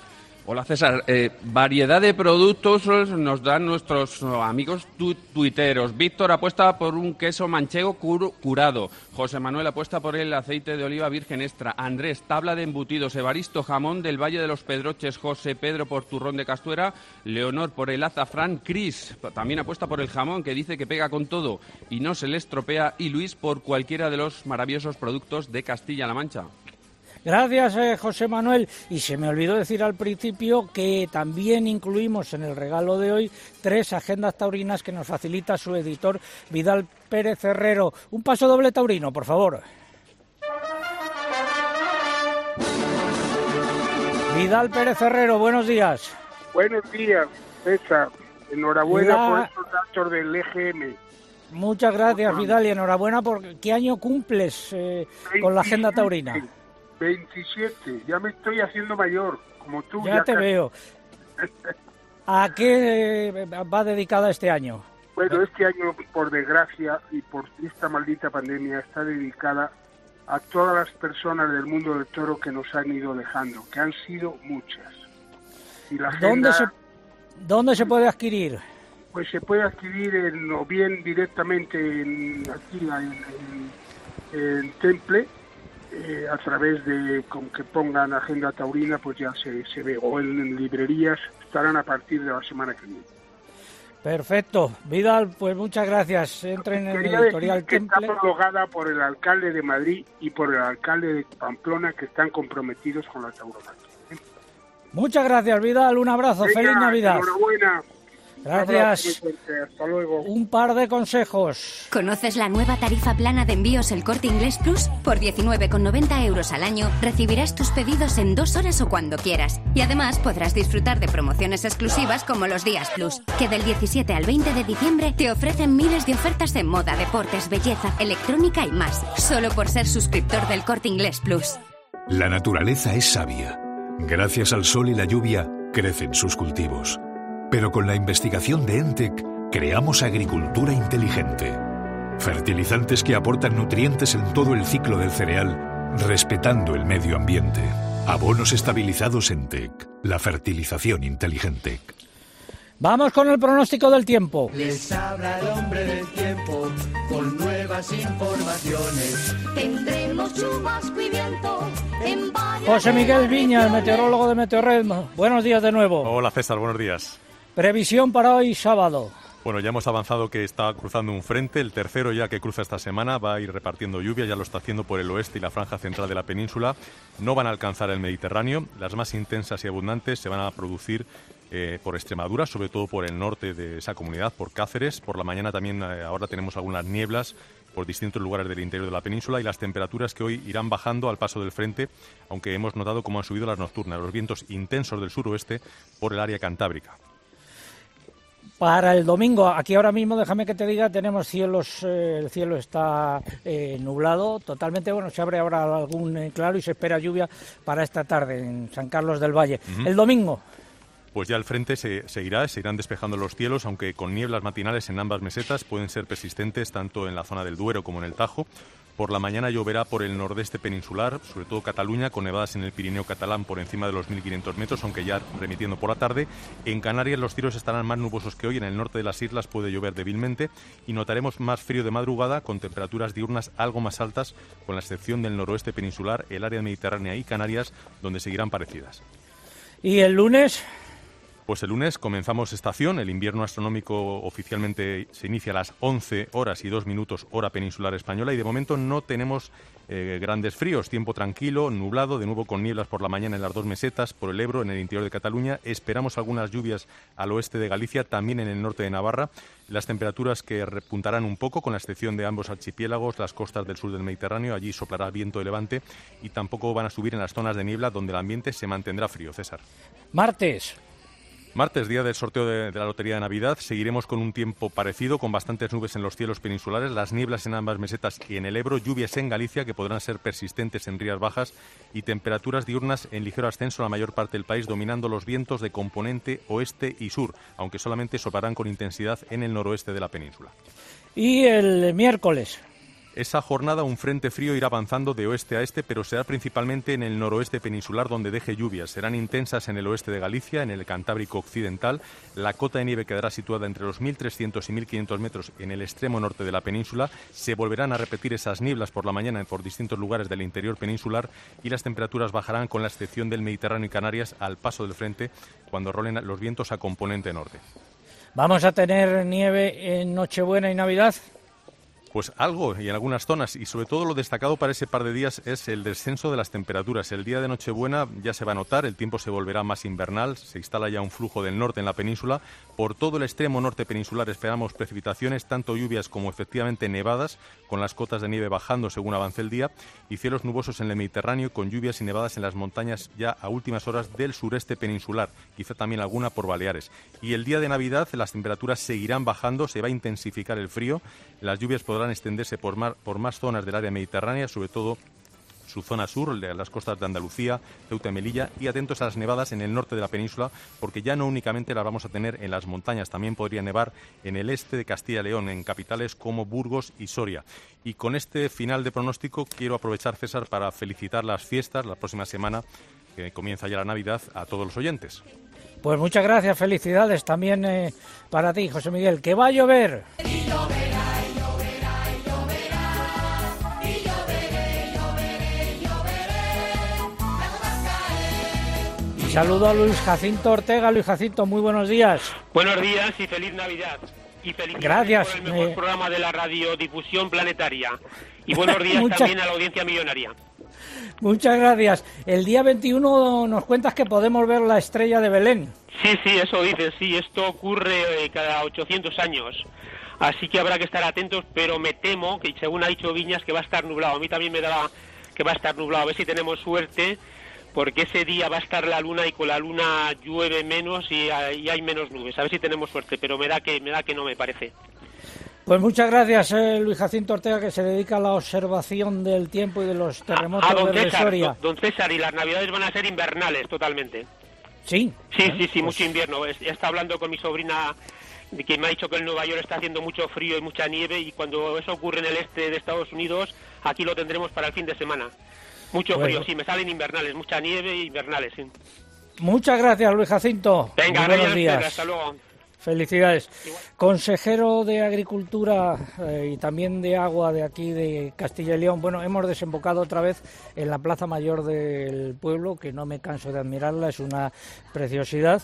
Hola César, variedad de productos nos dan nuestros amigos tuiteros. Víctor apuesta por un queso manchego curado. José Manuel apuesta por el aceite de oliva virgen extra. Andrés, tabla de embutidos. Evaristo, jamón del Valle de los Pedroches. José Pedro por turrón de Castuera. Leonor por el azafrán. Cris también apuesta por el jamón, que dice que pega con todo y no se le estropea. Y Luis por cualquiera de los maravillosos productos de Castilla-La Mancha. Gracias, José Manuel. Y se me olvidó decir al principio que también incluimos en el regalo de hoy 3 agendas taurinas que nos facilita su editor Vidal Pérez Herrero. Un paso doble taurino, por favor. Vidal Pérez Herrero, buenos días. Buenos días, César. Enhorabuena por estos datos del EGM. Muchas gracias, Vidal, y enhorabuena por qué año cumples con la agenda taurina. 27, ya me estoy haciendo mayor, como tú. Ya te veo. ¿A qué va dedicada este año? Bueno, este año, por desgracia, y por esta maldita pandemia, está dedicada a todas las personas del mundo del toro que nos han ido dejando, que han sido muchas. Y la agenda, ¿Dónde se puede adquirir? Pues se puede adquirir o bien directamente aquí en Temple, a través de con que pongan agenda taurina, pues ya se ve, o en librerías estarán a partir de la semana que viene. Perfecto. Vidal, pues muchas gracias. Entren en el editorial que Temple. Está prologada por el alcalde de Madrid y por el alcalde de Pamplona, que están comprometidos con la tauromaquia. Muchas gracias, Vidal. Un abrazo. Venga, Feliz Navidad. Enhorabuena. Gracias. Hasta luego. Un par de consejos. ¿Conoces la nueva tarifa plana de envíos El Corte Inglés Plus? Por 19,90 euros al año recibirás tus pedidos en 2 horas o cuando quieras. Y además podrás disfrutar de promociones exclusivas como los Días Plus, que del 17 al 20 de diciembre te ofrecen miles de ofertas en moda, deportes, belleza, electrónica y más. Solo por ser suscriptor del Corte Inglés Plus. La naturaleza es sabia. Gracias al sol y la lluvia, crecen sus cultivos. Pero con la investigación de ENTEC, creamos agricultura inteligente. Fertilizantes que aportan nutrientes en todo el ciclo del cereal, respetando el medio ambiente. Abonos estabilizados ENTEC, la fertilización inteligente. Vamos con el pronóstico del tiempo. Les habla el hombre del tiempo con nuevas informaciones. Tendremos chubasco y viento en varias... José Miguel Viña, el meteorólogo de Meteorred. Buenos días de nuevo. Hola César, buenos días. Previsión para hoy sábado. Bueno, ya hemos avanzado que está cruzando un frente, el tercero ya que cruza esta semana, va a ir repartiendo lluvia, ya lo está haciendo por el oeste y la franja central de la península. No van a alcanzar el Mediterráneo, las más intensas y abundantes se van a producir por Extremadura, sobre todo por el norte de esa comunidad, por Cáceres. Por la mañana también ahora tenemos algunas nieblas por distintos lugares del interior de la península y las temperaturas que hoy irán bajando al paso del frente, aunque hemos notado cómo han subido las nocturnas, los vientos intensos del suroeste por el área cantábrica. Para el domingo, aquí ahora mismo, déjame que te diga, tenemos cielos, el cielo está nublado totalmente, bueno, se abre ahora algún claro y se espera lluvia para esta tarde en San Carlos del Valle. El domingo. Pues ya el frente se irán despejando los cielos, aunque con nieblas matinales en ambas mesetas pueden ser persistentes tanto en la zona del Duero como en el Tajo. Por la mañana lloverá por el nordeste peninsular, sobre todo Cataluña, con nevadas en el Pirineo catalán por encima de los 1.500 metros, aunque ya remitiendo por la tarde. En Canarias los cielos estarán más nubosos que hoy, en el norte de las islas puede llover débilmente y notaremos más frío de madrugada con temperaturas diurnas algo más altas, con la excepción del noroeste peninsular, el área mediterránea y Canarias, donde seguirán parecidas. ¿Y el lunes? Pues el lunes comenzamos estación, el invierno astronómico oficialmente se inicia a las 11 horas y 2 minutos hora peninsular española y de momento no tenemos grandes fríos, tiempo tranquilo, nublado, de nuevo con nieblas por la mañana en las 2 mesetas, por el Ebro, en el interior de Cataluña, esperamos algunas lluvias al oeste de Galicia, también en el norte de Navarra, las temperaturas que repuntarán un poco con la excepción de ambos archipiélagos, las costas del sur del Mediterráneo, allí soplará viento de levante y tampoco van a subir en las zonas de niebla donde el ambiente se mantendrá frío, César. Martes, día del sorteo de la Lotería de Navidad, seguiremos con un tiempo parecido, con bastantes nubes en los cielos peninsulares, las nieblas en ambas mesetas y en el Ebro, lluvias en Galicia que podrán ser persistentes en Rías Bajas y temperaturas diurnas en ligero ascenso en la mayor parte del país, dominando los vientos de componente oeste y sur, aunque solamente soplarán con intensidad en el noroeste de la península. ¿Y el miércoles? Esa jornada un frente frío irá avanzando de oeste a este, pero será principalmente en el noroeste peninsular donde deje lluvias. Serán intensas en el oeste de Galicia, en el Cantábrico occidental. La cota de nieve quedará situada entre los 1.300 y 1.500 metros en el extremo norte de la península. Se volverán a repetir esas nieblas por la mañana por distintos lugares del interior peninsular y las temperaturas bajarán con la excepción del Mediterráneo y Canarias al paso del frente cuando rolen los vientos a componente norte. ¿Vamos a tener nieve en Nochebuena y Navidad? Pues algo, y en algunas zonas, y sobre todo lo destacado para ese par de días es el descenso de las temperaturas. El día de Nochebuena ya se va a notar, el tiempo se volverá más invernal, se instala ya un flujo del norte en la península. Por todo el extremo norte peninsular esperamos precipitaciones, tanto lluvias como efectivamente nevadas, con las cotas de nieve bajando según avance el día, y cielos nubosos en el Mediterráneo, con lluvias y nevadas en las montañas ya a últimas horas del sureste peninsular, quizá también alguna por Baleares. Y el día de Navidad las temperaturas seguirán bajando, se va a intensificar el frío, las lluvias podrán extenderse por más zonas del área mediterránea, sobre todo su zona sur, las costas de Andalucía, Ceuta y Melilla, y atentos a las nevadas en el norte de la península, porque ya no únicamente las vamos a tener en las montañas, también podría nevar en el este de Castilla y León, en capitales como Burgos y Soria. Y con este final de pronóstico quiero aprovechar, César, para felicitar las fiestas, la próxima semana, que comienza ya la Navidad, a todos los oyentes. Pues muchas gracias, felicidades también para ti, José Miguel. ¡Que va a llover! Saludo a Luis Jacinto Ortega. Luis Jacinto, muy buenos días. Buenos días y feliz Navidad. Y felicidades por el mejor programa de la radiodifusión planetaria. Y buenos días también a la audiencia millonaria. Muchas gracias. El día 21 nos cuentas que podemos ver la estrella de Belén. Sí, eso dices, sí. Esto ocurre cada 800 años. Así que habrá que estar atentos, pero me temo que, según ha dicho Viñas, que va a estar nublado. A mí también me da que va a estar nublado. A ver si tenemos suerte, porque ese día va a estar la luna y con la luna llueve menos y hay menos nubes. A ver si tenemos suerte, pero me da que no, me parece. Pues muchas gracias, Luis Jacinto Ortega, que se dedica a la observación del tiempo y de los terremotos de Soria. Don César, y las Navidades van a ser invernales totalmente. Sí. Sí, pues mucho invierno. Está hablando con mi sobrina, que me ha dicho que en Nueva York está haciendo mucho frío y mucha nieve, y cuando eso ocurre en el este de Estados Unidos, aquí lo tendremos para el fin de semana. Mucho frío, sí, me salen invernales, mucha nieve e invernales, sí. Muchas gracias, Luis Jacinto. Venga, buenos días. Hasta luego. Felicidades. Igual. Consejero de Agricultura y también de Agua de aquí de Castilla y León. Bueno, hemos desembocado otra vez en la Plaza Mayor del pueblo, que no me canso de admirarla, es una preciosidad.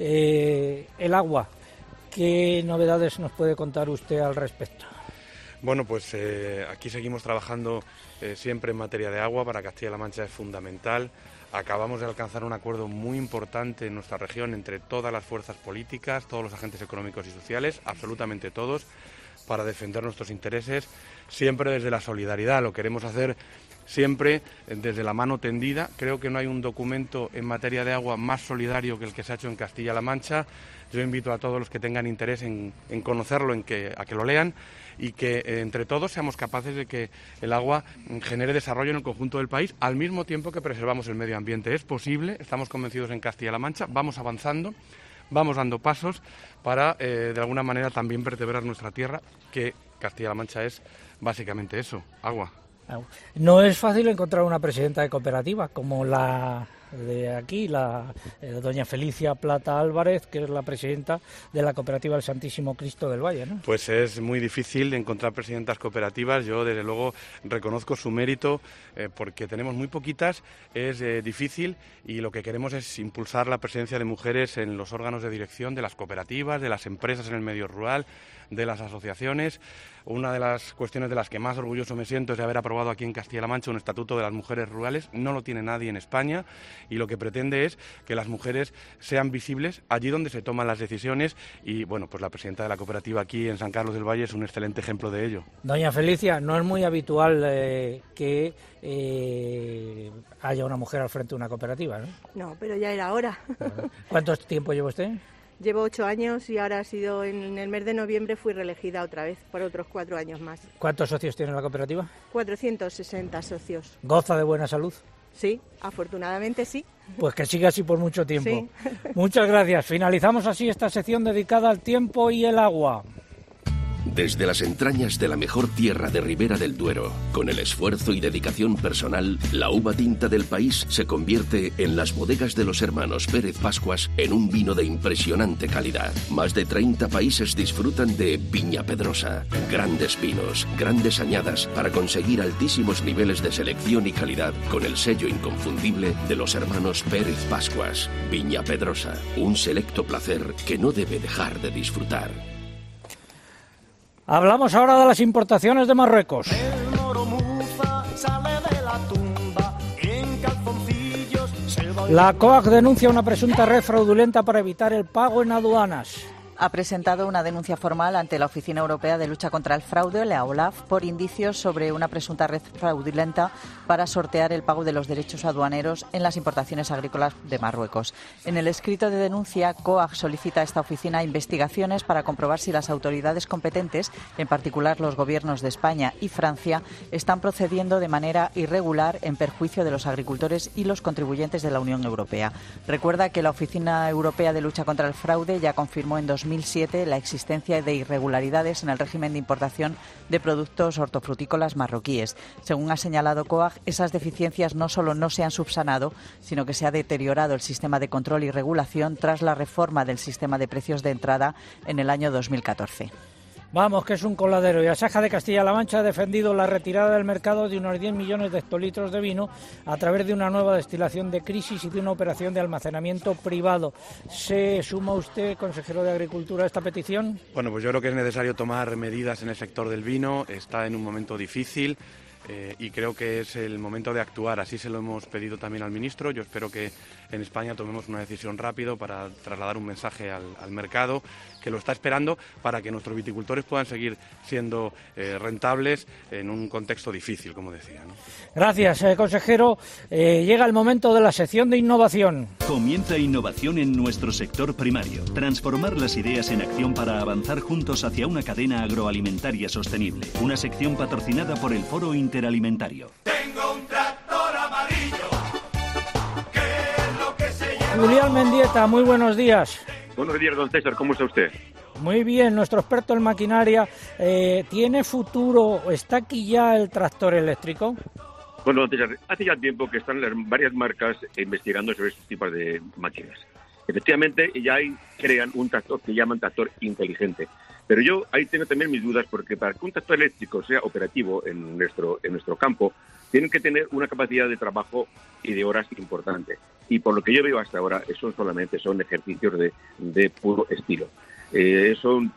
El agua, ¿qué novedades nos puede contar usted al respecto? Bueno, pues aquí seguimos trabajando siempre en materia de agua. Para Castilla-La Mancha es fundamental. Acabamos de alcanzar un acuerdo muy importante en nuestra región entre todas las fuerzas políticas, todos los agentes económicos y sociales, absolutamente todos, para defender nuestros intereses, siempre desde la solidaridad. Lo queremos hacer siempre desde la mano tendida. Creo que no hay un documento en materia de agua más solidario que el que se ha hecho en Castilla-La Mancha. Yo invito a todos los que tengan interés en conocerlo, a que lo lean, y que entre todos seamos capaces de que el agua genere desarrollo en el conjunto del país, al mismo tiempo que preservamos el medio ambiente. Es posible, estamos convencidos en Castilla-La Mancha, vamos avanzando, vamos dando pasos para, de alguna manera, también vertebrar nuestra tierra, que Castilla-La Mancha es básicamente eso, agua. No es fácil encontrar una presidenta de cooperativa como la de aquí, doña Felicia Plata Álvarez, que es la presidenta de la cooperativa del Santísimo Cristo del Valle, ¿no? Pues es muy difícil encontrar presidentas cooperativas. Yo, desde luego, reconozco su mérito, porque tenemos muy poquitas, es difícil, y lo que queremos es impulsar la presencia de mujeres en los órganos de dirección de las cooperativas, de las empresas en el medio rural, de las asociaciones. Una de las cuestiones de las que más orgulloso me siento es de haber aprobado aquí en Castilla-La Mancha un estatuto de las mujeres rurales. No lo tiene nadie en España, y lo que pretende es que las mujeres sean visibles allí donde se toman las decisiones, y bueno, pues la presidenta de la cooperativa aquí en San Carlos del Valle es un excelente ejemplo de ello. Doña Felicia, no es muy habitual que haya una mujer al frente de una cooperativa, ¿no? No, pero ya era hora. ¿Cuánto tiempo lleva usted? Llevo 8 años y ahora ha sido en el mes de noviembre fui reelegida otra vez por otros 4 años más. ¿Cuántos socios tiene la cooperativa? 460 socios. ¿Goza de buena salud? Sí, afortunadamente sí. Pues que siga así por mucho tiempo. Sí. Muchas gracias. Finalizamos así esta sección dedicada al tiempo y el agua. Desde las entrañas de la mejor tierra de Ribera del Duero, con el esfuerzo y dedicación personal, la uva tinta del país se convierte en las bodegas de los hermanos Pérez Pascuas en un vino de impresionante calidad. Más de 30 países disfrutan de Viña Pedrosa. Grandes vinos, grandes añadas para conseguir altísimos niveles de selección y calidad con el sello inconfundible de los hermanos Pérez Pascuas. Viña Pedrosa, un selecto placer que no debe dejar de disfrutar. Hablamos ahora de las importaciones de Marruecos. La COAG denuncia una presunta red fraudulenta para evitar el pago en aduanas. Ha presentado una denuncia formal ante la Oficina Europea de Lucha contra el Fraude, la OLAF, por indicios sobre una presunta red fraudulenta para sortear el pago de los derechos aduaneros en las importaciones agrícolas de Marruecos. En el escrito de denuncia, COAG solicita a esta oficina investigaciones para comprobar si las autoridades competentes, en particular los gobiernos de España y Francia, están procediendo de manera irregular en perjuicio de los agricultores y los contribuyentes de la Unión Europea. Recuerda que la Oficina Europea de Lucha contra el Fraude ya confirmó en 2007 la existencia de irregularidades en el régimen de importación de productos hortofrutícolas marroquíes. Según ha señalado COAG, esas deficiencias no solo no se han subsanado, sino que se ha deteriorado el sistema de control y regulación tras la reforma del sistema de precios de entrada en el año 2014. Vamos, que es un coladero. Y Asaja de Castilla-La Mancha ha defendido la retirada del mercado de unos 10 millones de hectolitros de vino a través de una nueva destilación de crisis y de una operación de almacenamiento privado. ¿Se suma usted, consejero de Agricultura, a esta petición? Bueno, pues yo creo que es necesario tomar medidas en el sector del vino. Está en un momento difícil. Y creo que es el momento de actuar. Así se lo hemos pedido también al ministro. Yo espero que en España tomemos una decisión rápido para trasladar un mensaje al mercado que lo está esperando para que nuestros viticultores puedan seguir siendo rentables en un contexto difícil, como decía, ¿no? Gracias, consejero. Llega el momento de la sección de innovación. Comienza innovación en nuestro sector primario. Transformar las ideas en acción para avanzar juntos hacia una cadena agroalimentaria sostenible. Una sección patrocinada por el Foro Interalimentario. Tengo un tractor amarillo, que es lo que se llama... Julián Mendieta, muy buenos días. Buenos días, don César, ¿cómo está usted? Muy bien, nuestro experto en maquinaria. ¿Tiene futuro? ¿Está aquí ya el tractor eléctrico? Bueno, don César, hace ya tiempo que están varias marcas investigando sobre estos tipos de máquinas. Efectivamente, ya crean un tractor que llaman tractor inteligente. Pero yo ahí tengo también mis dudas, porque para que un tractor eléctrico sea operativo en nuestro campo, tienen que tener una capacidad de trabajo y de horas importante. Y por lo que yo veo hasta ahora, eso solamente son ejercicios de puro estilo. Son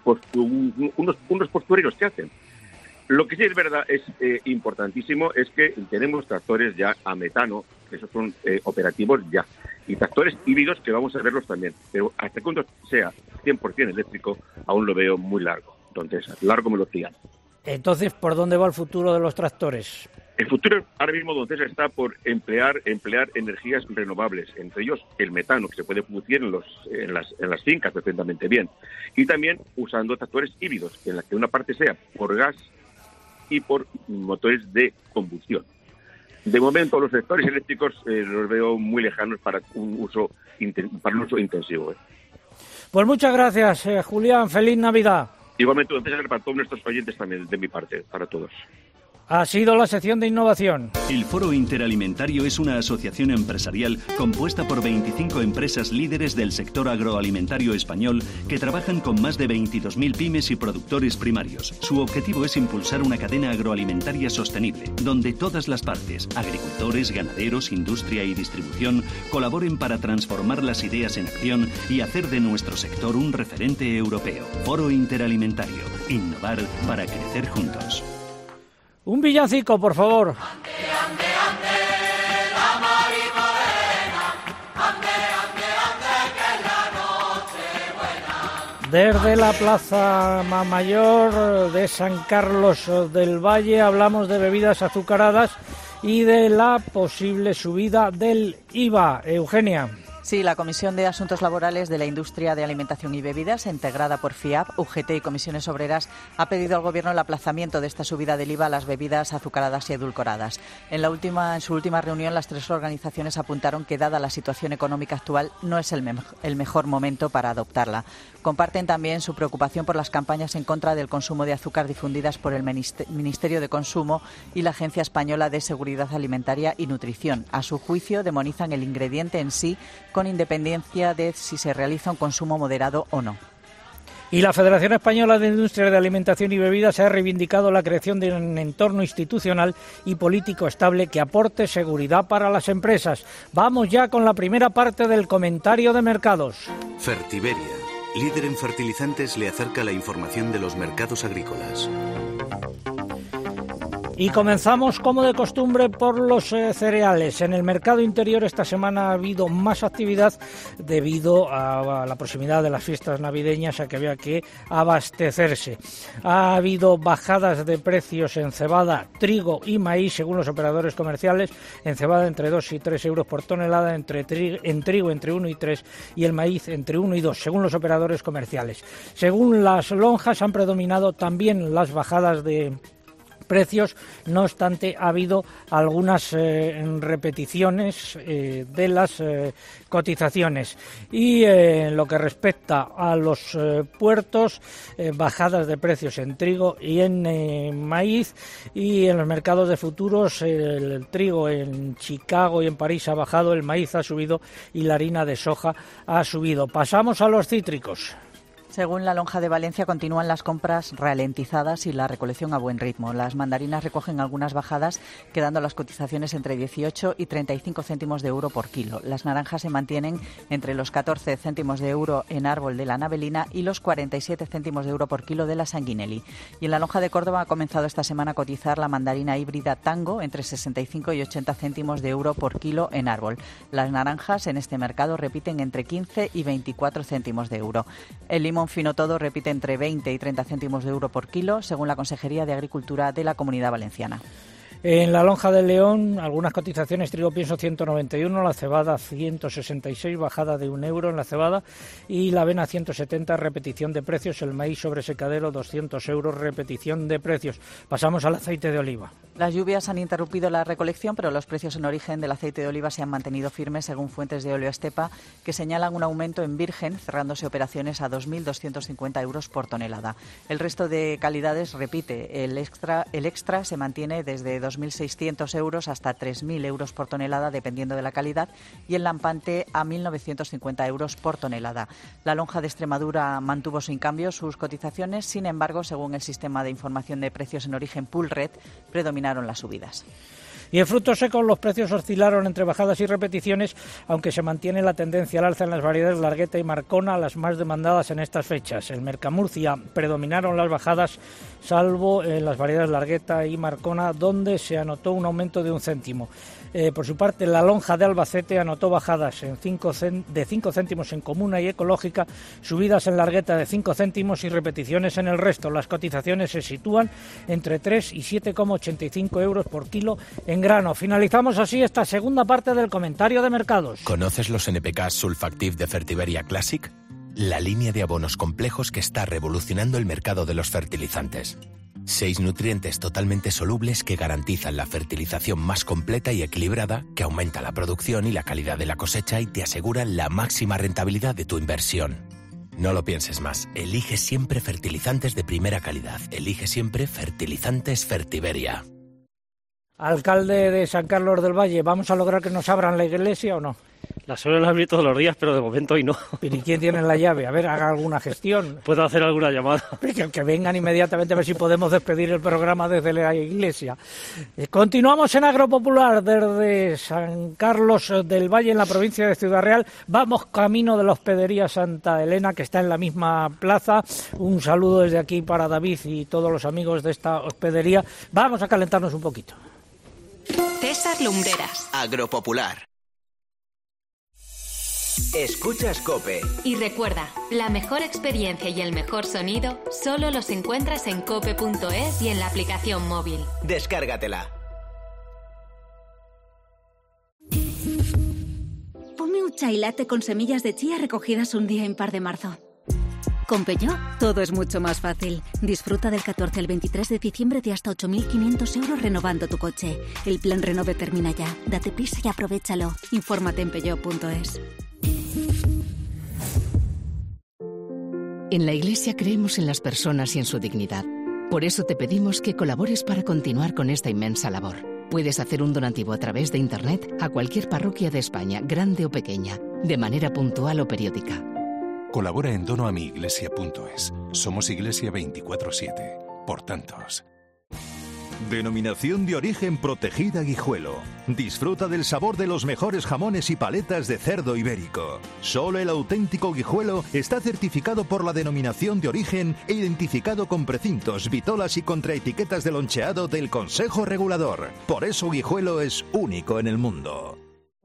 unos postureros que hacen. Lo que sí es verdad, es importantísimo, es que tenemos tractores ya a metano, que esos son operativos ya. Y tractores híbridos que vamos a verlos también. Pero hasta que uno sea 100% eléctrico, aún lo veo muy largo. Entonces, largo me lo sigan. Entonces, ¿por dónde va el futuro de los tractores? El futuro ahora mismo, don César, está por emplear energías renovables, entre ellos el metano, que se puede producir en las fincas perfectamente bien. Y también usando tractores híbridos, en la que una parte sea por gas y por motores de combustión. De momento, los sectores eléctricos los veo muy lejanos para un uso intensivo. Pues muchas gracias, Julián. Feliz Navidad. Igualmente, don César, para todos nuestros oyentes también, de mi parte, para todos. Ha sido la sección de innovación. El Foro Interalimentario es una asociación empresarial compuesta por 25 empresas líderes del sector agroalimentario español que trabajan con más de 22.000 pymes y productores primarios. Su objetivo es impulsar una cadena agroalimentaria sostenible, donde todas las partes, agricultores, ganaderos, industria y distribución, colaboren para transformar las ideas en acción y hacer de nuestro sector un referente europeo. Foro Interalimentario. Innovar para crecer juntos. Un villancico, por favor. Desde la Plaza Mayor de San Carlos del Valle hablamos de bebidas azucaradas y de la posible subida del IVA. Eugenia. Sí, la Comisión de Asuntos Laborales de la Industria de Alimentación y Bebidas, integrada por FIAP, UGT y Comisiones Obreras, ha pedido al Gobierno el aplazamiento de esta subida del IVA a las bebidas azucaradas y edulcoradas. En su última reunión, las tres organizaciones apuntaron que, dada la situación económica actual, no es el mejor momento para adoptarla. Comparten también su preocupación por las campañas en contra del consumo de azúcar difundidas por el Ministerio de Consumo y la Agencia Española de Seguridad Alimentaria y Nutrición. A su juicio, demonizan el ingrediente en sí, con independencia de si se realiza un consumo moderado o no. Y la Federación Española de Industria de Alimentación y Bebidas ha reivindicado la creación de un entorno institucional y político estable que aporte seguridad para las empresas. Vamos ya con la primera parte del comentario de mercados. Fertiberia, líder en fertilizantes, le acerca la información de los mercados agrícolas. Y comenzamos, como de costumbre, por los cereales. En el mercado interior esta semana ha habido más actividad debido a la proximidad de las fiestas navideñas, a que había que abastecerse. Ha habido bajadas de precios en cebada, trigo y maíz, según los operadores comerciales. En cebada entre 2 y 3 euros por tonelada, en trigo entre 1 y 3 y el maíz entre 1 y 2, según los operadores comerciales. Según las lonjas, han predominado también las bajadas de precios. No obstante, ha habido algunas repeticiones de las cotizaciones. Y en lo que respecta a los puertos, bajadas de precios en trigo y en maíz. Y en los mercados de futuros, el trigo en Chicago y en París ha bajado, el maíz ha subido y la harina de soja ha subido. Pasamos a los cítricos. Según la lonja de Valencia, continúan las compras ralentizadas y la recolección a buen ritmo. Las mandarinas recogen algunas bajadas, quedando las cotizaciones entre 18 y 35 céntimos de euro por kilo. Las naranjas se mantienen entre los 14 céntimos de euro en árbol de la Navelina y los 47 céntimos de euro por kilo de la Sanguinelli. Y en la lonja de Córdoba ha comenzado esta semana a cotizar la mandarina híbrida Tango entre 65 y 80 céntimos de euro por kilo en árbol. Las naranjas en este mercado repiten entre 15 y 24 céntimos de euro. El limón fino todo repite entre 20 y 30 céntimos de euro por kilo, según la Consejería de Agricultura de la Comunidad Valenciana. En la lonja de León, algunas cotizaciones: trigo pienso 191, la cebada 166, bajada de 1 euro en la cebada, y la avena 170, repetición de precios, el maíz sobre secadero 200 euros, repetición de precios. Pasamos al aceite de oliva. Las lluvias han interrumpido la recolección, pero los precios en origen del aceite de oliva se han mantenido firmes, según fuentes de Oleo Estepa, que señalan un aumento en virgen, cerrándose operaciones a 2.250 euros por tonelada. El resto de calidades repite. El extra se mantiene desde 2.600 euros hasta 3.000 euros por tonelada, dependiendo de la calidad, y el lampante a 1.950 euros por tonelada. La lonja de Extremadura mantuvo sin cambio sus cotizaciones, sin embargo, según el sistema de información de precios en origen Poolred, predominaron las subidas. Y en frutos secos los precios oscilaron entre bajadas y repeticiones, aunque se mantiene la tendencia al alza en las variedades Largueta y Marcona, las más demandadas en estas fechas. En Mercamurcia predominaron las bajadas, salvo en las variedades Largueta y Marcona, donde se anotó un aumento de 1 céntimo. Por su parte, la lonja de Albacete anotó bajadas de 5 céntimos en comuna y ecológica, subidas en Largueta de 5 céntimos y repeticiones en el resto. Las cotizaciones se sitúan entre 3 y 7,85 euros por kilo en grano. Finalizamos así esta segunda parte del comentario de mercados. ¿Conoces los NPK Sulfactive de Fertiberia Classic? La línea de abonos complejos que está revolucionando el mercado de los fertilizantes. 6 nutrientes totalmente solubles que garantizan la fertilización más completa y equilibrada, que aumenta la producción y la calidad de la cosecha y te aseguran la máxima rentabilidad de tu inversión. No lo pienses más. Elige siempre fertilizantes de primera calidad. Elige siempre Fertilizantes Fertiberia. Alcalde de San Carlos del Valle, ¿vamos a lograr que nos abran la iglesia o no? La suelen abrir todos los días, pero de momento hoy no. ¿Y quién tiene la llave? A ver, haga alguna gestión. ¿Puedo hacer alguna llamada? Que vengan inmediatamente a ver si podemos despedir el programa desde la iglesia. Continuamos en Agropopular desde San Carlos del Valle, en la provincia de Ciudad Real. Vamos camino de la Hospedería Santa Elena, que está en la misma plaza. Un saludo desde aquí para David y todos los amigos de esta hospedería. Vamos a calentarnos un poquito. César Lumbreras. Agropopular. Escuchas COPE. Y recuerda, la mejor experiencia y el mejor sonido solo los encuentras en cope.es y en la aplicación móvil. Descárgatela. Ponme un chai latte con semillas de chía recogidas un día impar de marzo. Con Peugeot, todo es mucho más fácil. Disfruta del 14 al 23 de diciembre de hasta 8.500 euros renovando tu coche. El plan Renove termina ya. Date prisa y aprovéchalo. Infórmate en peugeot.es. En la Iglesia creemos en las personas y en su dignidad. Por eso te pedimos que colabores para continuar con esta inmensa labor. Puedes hacer un donativo a través de Internet a cualquier parroquia de España, grande o pequeña, de manera puntual o periódica. Colabora en donoamiiglesia.es. Somos Iglesia 24/7. Por tantos. Denominación de origen protegida Guijuelo. Disfruta del sabor de los mejores jamones y paletas de cerdo ibérico. Solo el auténtico Guijuelo está certificado por la denominación de origen e identificado con precintos, vitolas y contraetiquetas de loncheado del Consejo Regulador. Por eso Guijuelo es único en el mundo.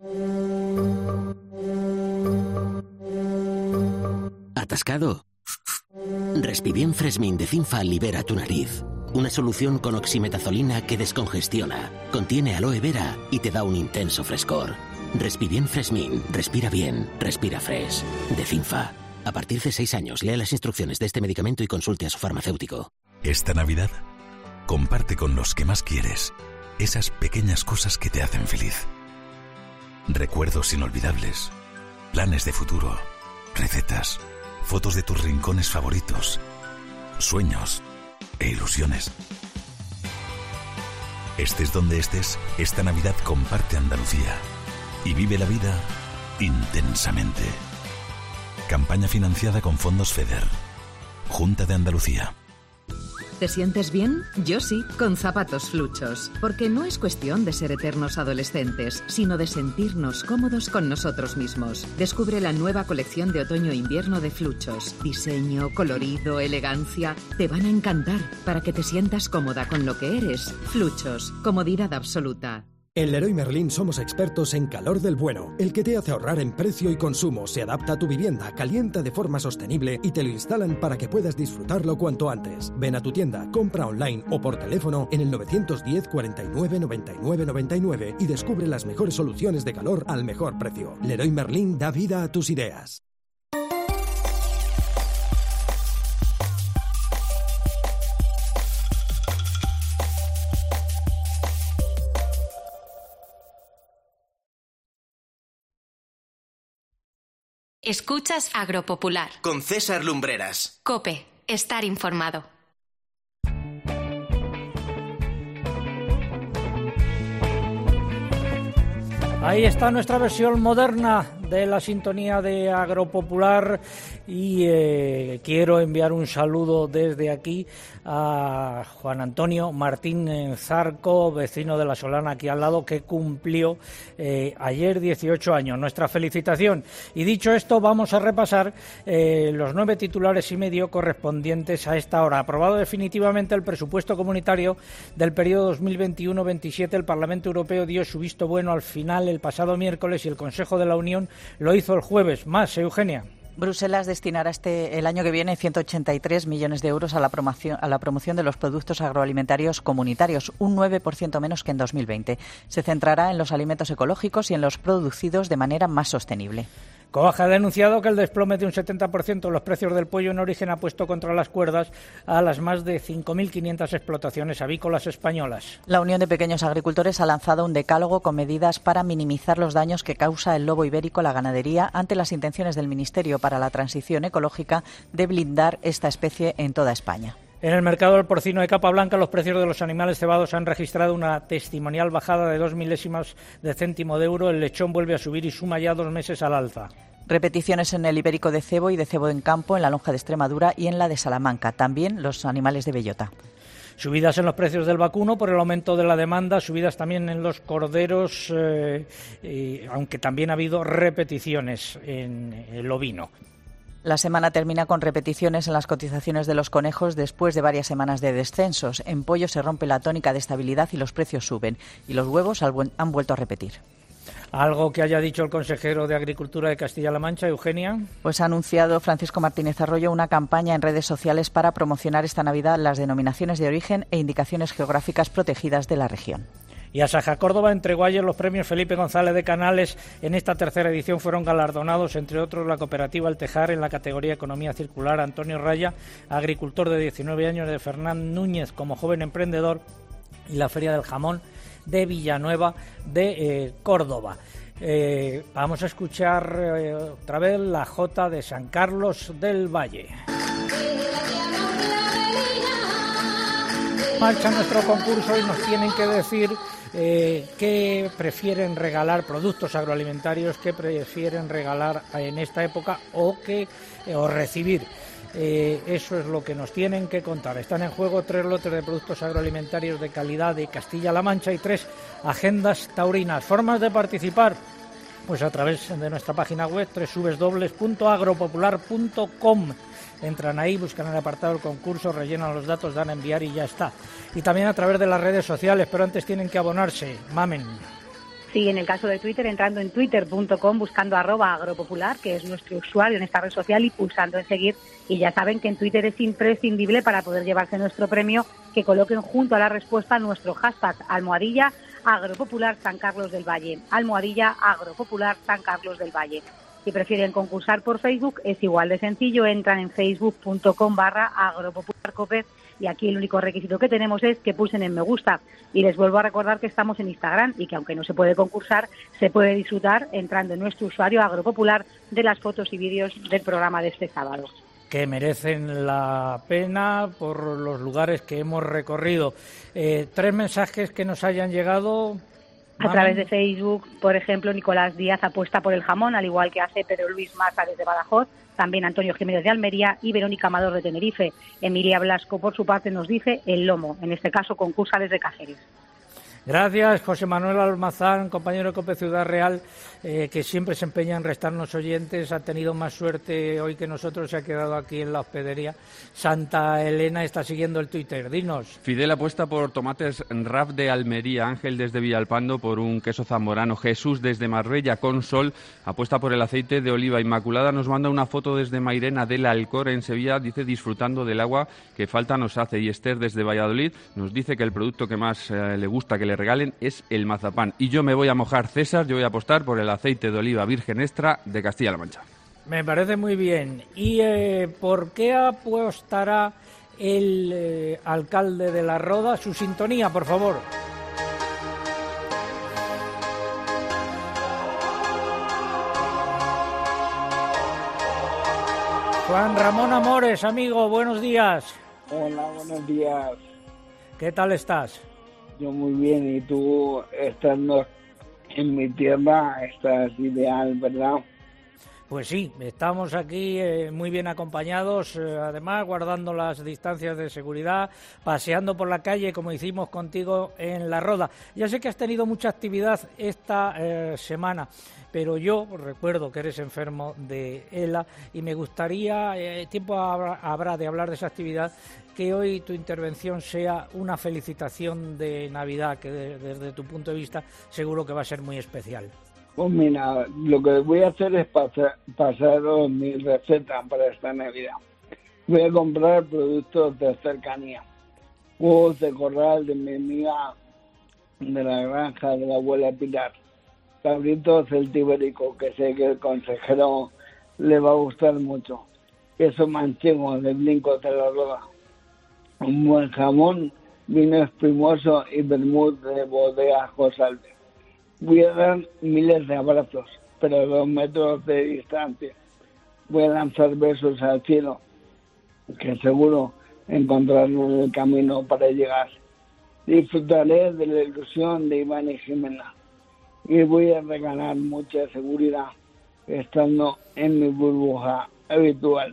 ¿Atascado? Respibien Fresmin de Cinfa libera tu nariz. Una solución con oximetazolina que descongestiona, contiene aloe vera y te da un intenso frescor. Respibien Fresmin, respira bien, respira fresh. De Cinfa. A partir de 6 años, lea las instrucciones de este medicamento y consulte a su farmacéutico. Esta Navidad, comparte con los que más quieres esas pequeñas cosas que te hacen feliz. Recuerdos inolvidables, planes de futuro, recetas, fotos de tus rincones favoritos, sueños e ilusiones. Estés donde estés, esta Navidad comparte Andalucía y vive la vida intensamente. Campaña financiada con fondos FEDER. Junta de Andalucía. ¿Te sientes bien? Yo sí, con zapatos Fluchos. Porque no es cuestión de ser eternos adolescentes, sino de sentirnos cómodos con nosotros mismos. Descubre la nueva colección de otoño-invierno de Fluchos. Diseño, colorido, elegancia. Te van a encantar para que te sientas cómoda con lo que eres. Fluchos, comodidad absoluta. En Leroy Merlin somos expertos en calor del bueno, el que te hace ahorrar en precio y consumo, se adapta a tu vivienda, calienta de forma sostenible y te lo instalan para que puedas disfrutarlo cuanto antes. Ven a tu tienda, compra online o por teléfono en el 910 49 99 99 y descubre las mejores soluciones de calor al mejor precio. Leroy Merlin da vida a tus ideas. Escuchas Agropopular. Con César Lumbreras. COPE. Estar informado. Ahí está nuestra versión moderna de la sintonía de Agropopular y quiero enviar un saludo desde aquí a Juan Antonio Martín Zarco, vecino de La Solana aquí al lado, que cumplió ayer 18 años. Nuestra felicitación. Y dicho esto, vamos a repasar los 9 titulares y medio correspondientes a esta hora. Aprobado definitivamente el presupuesto comunitario del periodo 2021-27, el Parlamento Europeo dio su visto bueno al final el pasado miércoles y el Consejo de la Unión lo hizo el jueves. Más, Eugenia. Bruselas destinará el año que viene 183 millones de euros a la promoción de los productos agroalimentarios comunitarios, un 9% menos que en 2020. Se centrará en los alimentos ecológicos y en los producidos de manera más sostenible. Coaja ha denunciado que el desplome de un 70% de los precios del pollo en origen ha puesto contra las cuerdas a las más de 5.500 explotaciones avícolas españolas. La Unión de Pequeños Agricultores ha lanzado un decálogo con medidas para minimizar los daños que causa el lobo ibérico a la ganadería ante las intenciones del Ministerio para la Transición Ecológica de blindar esta especie en toda España. En el mercado del porcino de capa blanca, los precios de los animales cebados han registrado una testimonial bajada de 2 milésimas de céntimo de euro. El lechón vuelve a subir y suma ya 2 meses al alza. Repeticiones en el ibérico de cebo y de cebo en campo, en la lonja de Extremadura y en la de Salamanca. También los animales de bellota. Subidas en los precios del vacuno por el aumento de la demanda, subidas también en los corderos, aunque también ha habido repeticiones en el ovino. La semana termina con repeticiones en las cotizaciones de los conejos después de varias semanas de descensos. En pollo se rompe la tónica de estabilidad y los precios suben. Y los huevos han vuelto a repetir. ¿Algo que haya dicho el consejero de Agricultura de Castilla-La Mancha, Eugenia? Pues ha anunciado Francisco Martínez Arroyo una campaña en redes sociales para promocionar esta Navidad las denominaciones de origen e indicaciones geográficas protegidas de la región. Y Asaja Córdoba entregó ayer los premios Felipe González de Canales. En esta tercera edición fueron galardonados, entre otros, la cooperativa El Tejar en la categoría Economía Circular, Antonio Raya, agricultor de 19 años, de Fernán Núñez como joven emprendedor, y la Feria del Jamón de Villanueva de Córdoba. Vamos a escuchar otra vez la Jota de San Carlos del Valle. Marcha nuestro concurso y nos tienen que decir qué prefieren regalar, productos agroalimentarios que prefieren regalar en esta época o recibir. Eso es lo que nos tienen que contar. Están en juego 3 lotes de productos agroalimentarios de calidad de Castilla-La Mancha y 3 agendas taurinas. Formas de participar, pues a través de nuestra página web www.agropopular.com. Entran ahí, buscan el apartado del concurso, rellenan los datos, dan a enviar y ya está. Y también a través de las redes sociales, pero antes tienen que abonarse. Mamen. Sí, en el caso de Twitter, entrando en twitter.com, buscando @agropopular, que es nuestro usuario en esta red social, y pulsando en seguir. Y ya saben que en Twitter es imprescindible, para poder llevarse nuestro premio, que coloquen junto a la respuesta nuestro hashtag #Agropopular San Carlos del Valle, #Agropopular San Carlos del Valle. Si prefieren concursar por Facebook, es igual de sencillo, entran en facebook.com/agropopularcope, y aquí el único requisito que tenemos es que pulsen en me gusta. Y les vuelvo a recordar que estamos en Instagram y que, aunque no se puede concursar, se puede disfrutar entrando en nuestro usuario Agropopular de las fotos y vídeos del programa de este sábado. Que merecen la pena por los lugares que hemos recorrido. 3 mensajes que nos hayan llegado. A través de Facebook, por ejemplo, Nicolás Díaz apuesta por el jamón, al igual que hace Pedro Luis Maza desde Badajoz, también Antonio Jiménez de Almería y Verónica Amador de Tenerife. Emilia Blasco, por su parte, nos dice el lomo, en este caso concursa desde Cáceres. Gracias, José Manuel Almazán, compañero de COPE Ciudad Real, que siempre se empeña en restarnos oyentes. Ha tenido más suerte hoy que nosotros, se ha quedado aquí en la hospedería. Santa Elena está siguiendo el Twitter. Dinos. Fidel apuesta por tomates RAF de Almería, Ángel desde Villalpando por un queso zamorano, Jesús desde Marbella con Sol apuesta por el aceite de oliva. Inmaculada nos manda una foto desde Mairena del Alcor en Sevilla, dice disfrutando del agua que falta nos hace. Y Esther desde Valladolid nos dice que el producto que más le gusta que le regalen es el mazapán. Y yo me voy a mojar, César, yo voy a apostar por el aceite de oliva virgen extra de Castilla-La Mancha. Me parece muy bien. ¿Y por qué apostará el alcalde de La Roda? Su sintonía, por favor. Juan Ramón Amores, amigo, buenos días. Hola, buenos días. ¿Qué tal estás? Yo muy bien, y tú, estando en mi tierra, estás ideal, ¿verdad? Pues sí, estamos aquí muy bien acompañados, además guardando las distancias de seguridad, paseando por la calle como hicimos contigo en La Roda. Ya sé que has tenido mucha actividad esta semana, pero yo recuerdo que eres enfermo de ELA y me gustaría, tiempo habrá de hablar de esa actividad, que hoy tu intervención sea una felicitación de Navidad, que desde tu punto de vista seguro que va a ser muy especial. Pues mira, lo que voy a hacer es pasaros mi receta para esta Navidad. Voy a comprar productos de cercanía. Huevos de corral de mi amiga de la granja de la abuela Pilar. Cabritos celtibérico, que sé que el consejero le va a gustar mucho. Queso manchego de Blincos de La Roda. Un buen jamón, vino espumoso y vermut de bodega Josalve. Voy a dar miles de abrazos, pero a 2 metros de distancia. Voy a lanzar besos al cielo, que seguro encontrarán el camino para llegar. Disfrutaré de la ilusión de Iván y Jimena. Y voy a regalar mucha seguridad estando en mi burbuja habitual.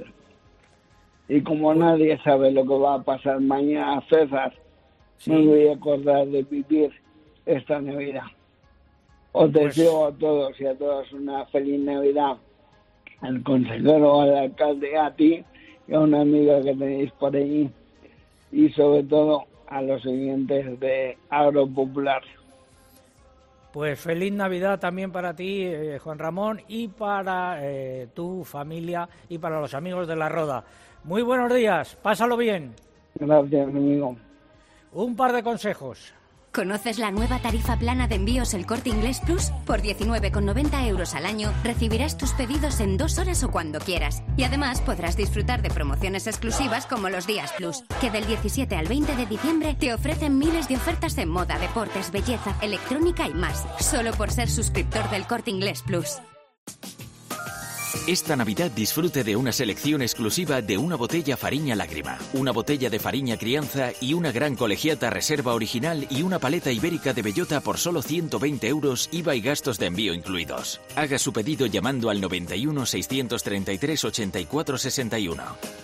Y como nadie sabe lo que va a pasar mañana, César, me voy a acordar de vivir esta Navidad. Os deseo a todos y a todas una feliz Navidad. Al consejero, al alcalde, a ti y a una amiga que tenéis por ahí. Y sobre todo a los oyentes de Agropopular. Pues feliz Navidad también para ti, Juan Ramón, y para tu familia y para los amigos de La Roda. Muy buenos días, pásalo bien. Gracias, amigo. Un par de consejos. ¿Conoces la nueva tarifa plana de envíos El Corte Inglés Plus? Por 19,90 euros al año recibirás tus pedidos en 2 horas o cuando quieras. Y además podrás disfrutar de promociones exclusivas como los Días Plus, que del 17 al 20 de diciembre te ofrecen miles de ofertas en moda, deportes, belleza, electrónica y más. Solo por ser suscriptor del Corte Inglés Plus. Esta Navidad disfrute de una selección exclusiva de una botella Fariña Lágrima, una botella de Fariña Crianza y una gran colegiata reserva original y una paleta ibérica de bellota por solo 120 euros, IVA y gastos de envío incluidos. Haga su pedido llamando al 91 633 84 61.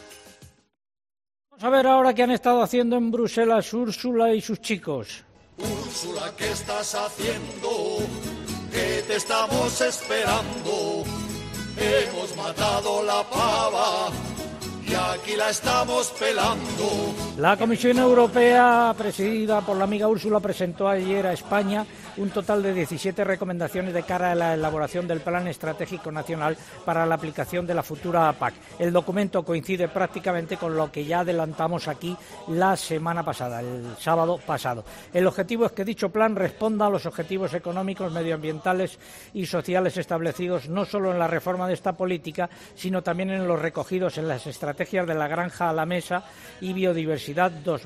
Vamos a ver ahora qué han estado haciendo en Bruselas Úrsula y sus chicos. Úrsula, ¿qué estás haciendo? ¿Qué te estamos esperando? Hemos matado la pava y aquí la estamos pelando. La Comisión Europea, presidida por la amiga Úrsula, presentó ayer a España un total de 17 recomendaciones de cara a la elaboración del Plan Estratégico Nacional para la aplicación de la futura PAC. El documento coincide prácticamente con lo que ya adelantamos aquí la semana pasada, el sábado pasado. El objetivo es que dicho plan responda a los objetivos económicos, medioambientales y sociales establecidos no solo en la reforma de esta política, sino también en los recogidos en las estrategias de la granja a la mesa y biodiversidad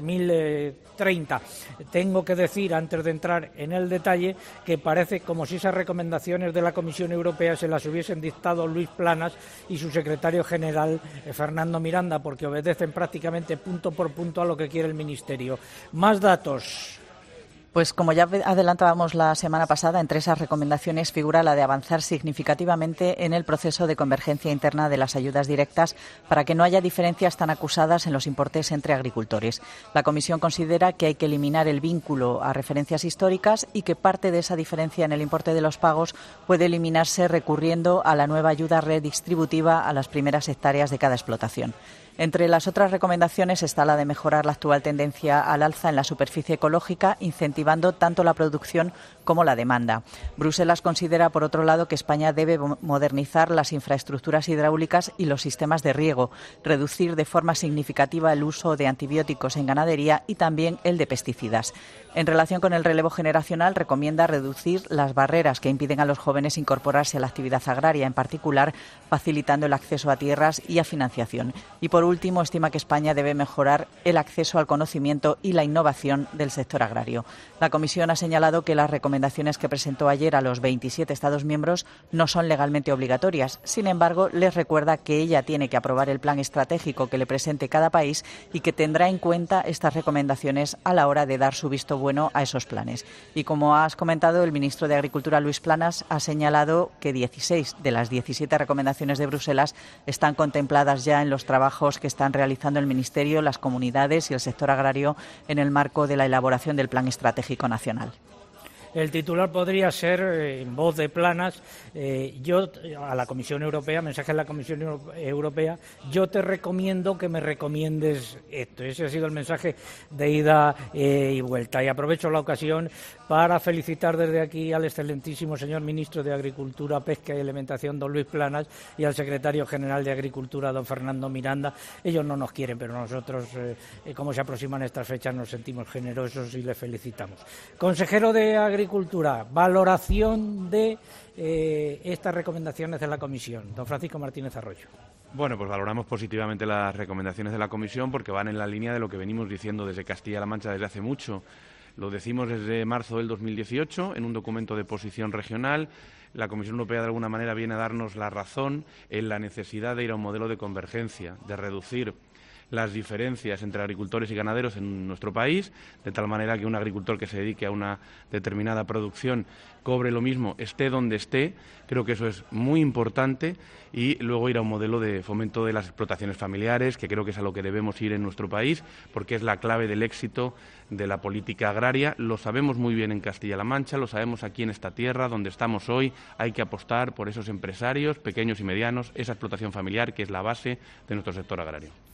2030. Tengo que decir, antes de entrar en el detalle, que parece como si esas recomendaciones de la Comisión Europea se las hubiesen dictado Luis Planas y su secretario general Fernando Miranda, porque obedecen prácticamente punto por punto a lo que quiere el Ministerio. Más datos. Pues como ya adelantábamos la semana pasada, entre esas recomendaciones figura la de avanzar significativamente en el proceso de convergencia interna de las ayudas directas para que no haya diferencias tan acusadas en los importes entre agricultores. La Comisión considera que hay que eliminar el vínculo a referencias históricas y que parte de esa diferencia en el importe de los pagos puede eliminarse recurriendo a la nueva ayuda redistributiva a las primeras hectáreas de cada explotación. Entre las otras recomendaciones está la de mejorar la actual tendencia al alza en la superficie ecológica, incentivando tanto la producción como la demanda. Bruselas considera, por otro lado, que España debe modernizar las infraestructuras hidráulicas y los sistemas de riego, reducir de forma significativa el uso de antibióticos en ganadería y también el de pesticidas. En relación con el relevo generacional, recomienda reducir las barreras que impiden a los jóvenes incorporarse a la actividad agraria, en particular facilitando el acceso a tierras y a financiación. Y por último, estima que España debe mejorar el acceso al conocimiento y la innovación del sector agrario. La Comisión ha señalado que las recomendaciones que presentó ayer a los 27 Estados miembros no son legalmente obligatorias. Sin embargo, les recuerda que ella tiene que aprobar el plan estratégico que le presente cada país y que tendrá en cuenta estas recomendaciones a la hora de dar su visto bueno a esos planes. Y como has comentado, el ministro de Agricultura, Luis Planas, ha señalado que 16 de las 17 recomendaciones de Bruselas están contempladas ya en los trabajos que están realizando el Ministerio, las comunidades y el sector agrario en el marco de la elaboración del Plan Estratégico Nacional. El titular podría ser, en voz de Planas, yo a la Comisión Europea, mensaje a la Comisión Europea, yo te recomiendo que me recomiendes esto. Ese ha sido el mensaje de ida y vuelta. Y aprovecho la ocasión para felicitar desde aquí al excelentísimo señor ministro de Agricultura, Pesca y Alimentación, don Luis Planas, y al secretario general de Agricultura, don Fernando Miranda. Ellos no nos quieren, pero nosotros, como se aproximan estas fechas, nos sentimos generosos y les felicitamos. Consejero de Agricultura, valoración de estas recomendaciones de la Comisión. Don Francisco Martínez Arroyo. Bueno, pues valoramos positivamente las recomendaciones de la Comisión porque van en la línea de lo que venimos diciendo desde Castilla-La Mancha desde hace mucho. Lo decimos desde marzo del 2018 en un documento de posición regional. La Comisión Europea de alguna manera viene a darnos la razón en la necesidad de ir a un modelo de convergencia, de reducir las diferencias entre agricultores y ganaderos en nuestro país, de tal manera que un agricultor que se dedique a una determinada producción cobre lo mismo, esté donde esté. Creo que eso es muy importante, y luego ir a un modelo de fomento de las explotaciones familiares, que creo que es a lo que debemos ir en nuestro país, porque es la clave del éxito de la política agraria. Lo sabemos muy bien en Castilla-La Mancha, lo sabemos aquí en esta tierra donde estamos hoy. Hay que apostar por esos empresarios pequeños y medianos, esa explotación familiar que es la base de nuestro sector agrario.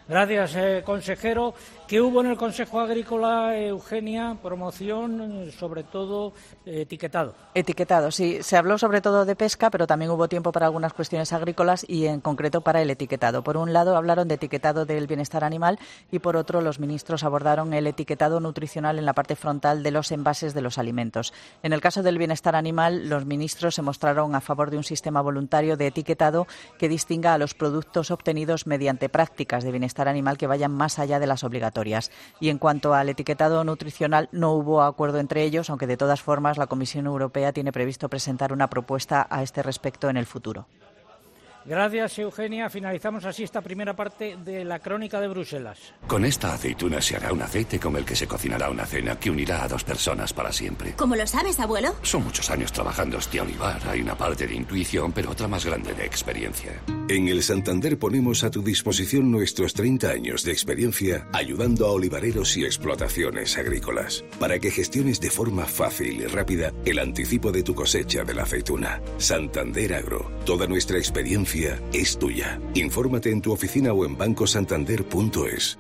Gracias, consejero. ¿Qué hubo en el Consejo Agrícola, Eugenia? Promoción, sobre todo etiquetado. Etiquetado, sí. Se habló sobre todo de pesca, pero también hubo tiempo para algunas cuestiones agrícolas y en concreto para el etiquetado. Por un lado hablaron de etiquetado del bienestar animal y por otro los ministros abordaron el etiquetado nutricional en la parte frontal de los envases de los alimentos. En el caso del bienestar animal, los ministros se mostraron a favor de un sistema voluntario de etiquetado que distinga a los productos obtenidos mediante prácticas de bienestar animal que vayan más allá de las obligatorias. Y en cuanto al etiquetado nutricional, no hubo acuerdo entre ellos, aunque de todas formas la Comisión Europea tiene previsto presentar una propuesta a este respecto en el futuro. Gracias, Eugenia. Finalizamos así esta primera parte de la crónica de Bruselas. Con esta aceituna se hará un aceite con el que se cocinará una cena que unirá a 2 personas para siempre. ¿Cómo lo sabes, abuelo? Son muchos años trabajando este olivar. Hay una parte de intuición, pero otra más grande de experiencia. En el Santander ponemos a tu disposición nuestros 30 años de experiencia ayudando a olivareros y explotaciones agrícolas para que gestiones de forma fácil y rápida el anticipo de tu cosecha de la aceituna. Santander Agro. Toda nuestra experiencia es tuya. Infórmate en tu oficina o en bancosantander.es.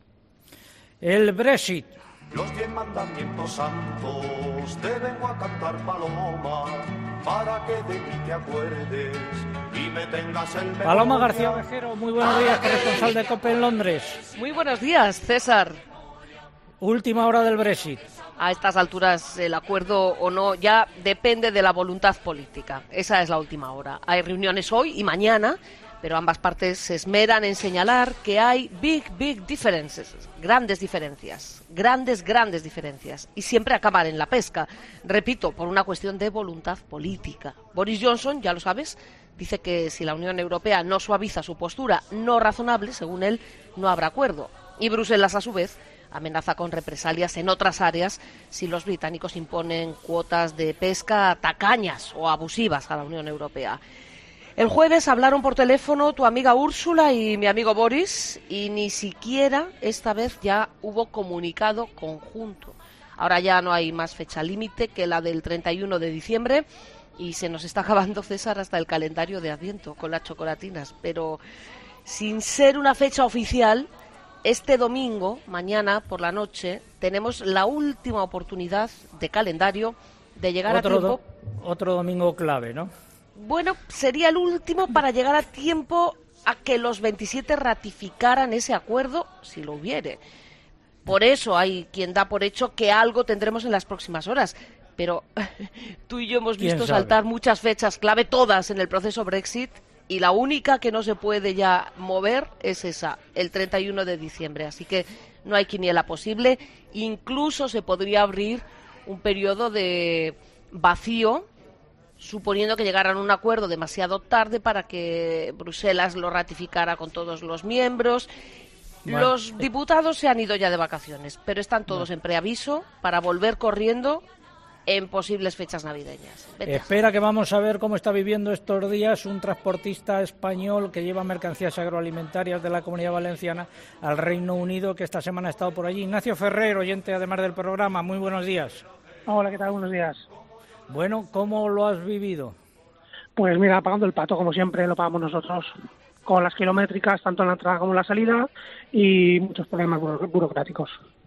El Brexit. Los 10 mandamientos santos te vengo a cantar, paloma, para que de mí te acuerdes y me tengas el memoria. Paloma García Ovejero, muy buenos días, corresponsal de COPE en Londres. Muy buenos días, César. Última hora del Brexit. A estas alturas el acuerdo o no ya depende de la voluntad política. Esa es la última hora. Hay reuniones hoy y mañana, pero ambas partes se esmeran en señalar que hay big differences, grandes diferencias, grandes diferencias, y siempre acaban en la pesca. Repito, por una cuestión de voluntad política. Boris Johnson, ya lo sabes, dice que si la Unión Europea no suaviza su postura no razonable, según él, no habrá acuerdo. Y Bruselas, a su vez, amenaza con represalias en otras áreas si los británicos imponen cuotas de pesca tacañas o abusivas a la Unión Europea. El jueves hablaron por teléfono tu amiga Úrsula y mi amigo Boris y ni siquiera esta vez ya hubo comunicado conjunto. Ahora ya no hay más fecha límite que la del 31 de diciembre y se nos está acabando, César, hasta el calendario de Adviento con las chocolatinas. Pero sin ser una fecha oficial, este domingo, mañana por la noche, tenemos la última oportunidad de calendario de llegar a tiempo. Otro domingo clave, ¿no? Bueno, sería el último para llegar a tiempo a que los 27 ratificaran ese acuerdo, si lo hubiere. Por eso hay quien da por hecho que algo tendremos en las próximas horas. Pero tú y yo hemos visto saltar muchas fechas clave, todas en el proceso Brexit, y la única que no se puede ya mover es esa, el 31 de diciembre. Así que no hay quiniela posible. Incluso se podría abrir un periodo de vacío, suponiendo que llegaran a un acuerdo demasiado tarde para que Bruselas lo ratificara con todos los miembros. Bueno, los diputados se han ido ya de vacaciones, pero están todos en preaviso para volver corriendo en posibles fechas navideñas. Espera, que vamos a ver cómo está viviendo estos días un transportista español que lleva mercancías agroalimentarias de la Comunidad Valenciana al Reino Unido, que esta semana ha estado por allí. Ignacio Ferrer, oyente además del programa, muy buenos días. Hola, ¿qué tal? Buenos días. Bueno, ¿cómo lo has vivido? Pues mira, pagando el pato, como siempre, lo pagamos nosotros, con las kilométricas, tanto en la entrada como en la salida, y muchos problemas burocráticos.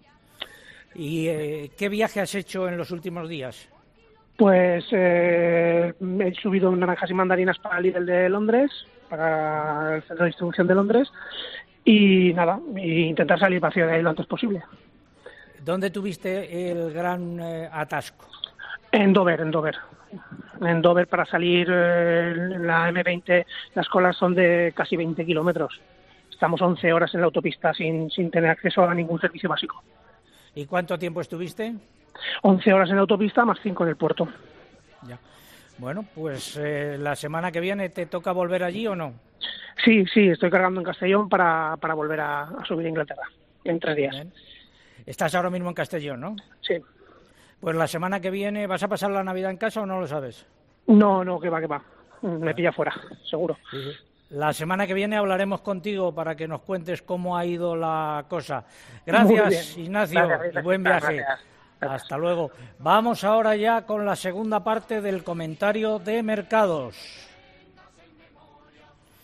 ¿Y qué viaje has hecho en los últimos días? Pues he subido naranjas y mandarinas para el Lidl de Londres, para el centro de distribución de Londres, y nada, intentar salir vacío de ahí lo antes posible. ¿Dónde tuviste el gran atasco? En Dover para salir en la M20, las colas son de casi 20 kilómetros. Estamos 11 horas en la autopista sin tener acceso a ningún servicio básico. ¿Y cuánto tiempo estuviste? 11 horas en la autopista más 5 en el puerto. Ya. Bueno, pues la semana que viene ¿te toca volver allí o no? Sí, estoy cargando en Castellón para volver a subir a Inglaterra en 3 días. Bien. Estás ahora mismo en Castellón, ¿no? Sí. Pues la semana que viene, ¿vas a pasar la Navidad en casa o no lo sabes? No, que va. Me pilla fuera, seguro. Sí. La semana que viene hablaremos contigo para que nos cuentes cómo ha ido la cosa. Gracias, Ignacio, y buen viaje. Gracias. Hasta luego. Vamos ahora ya con la segunda parte del comentario de mercados.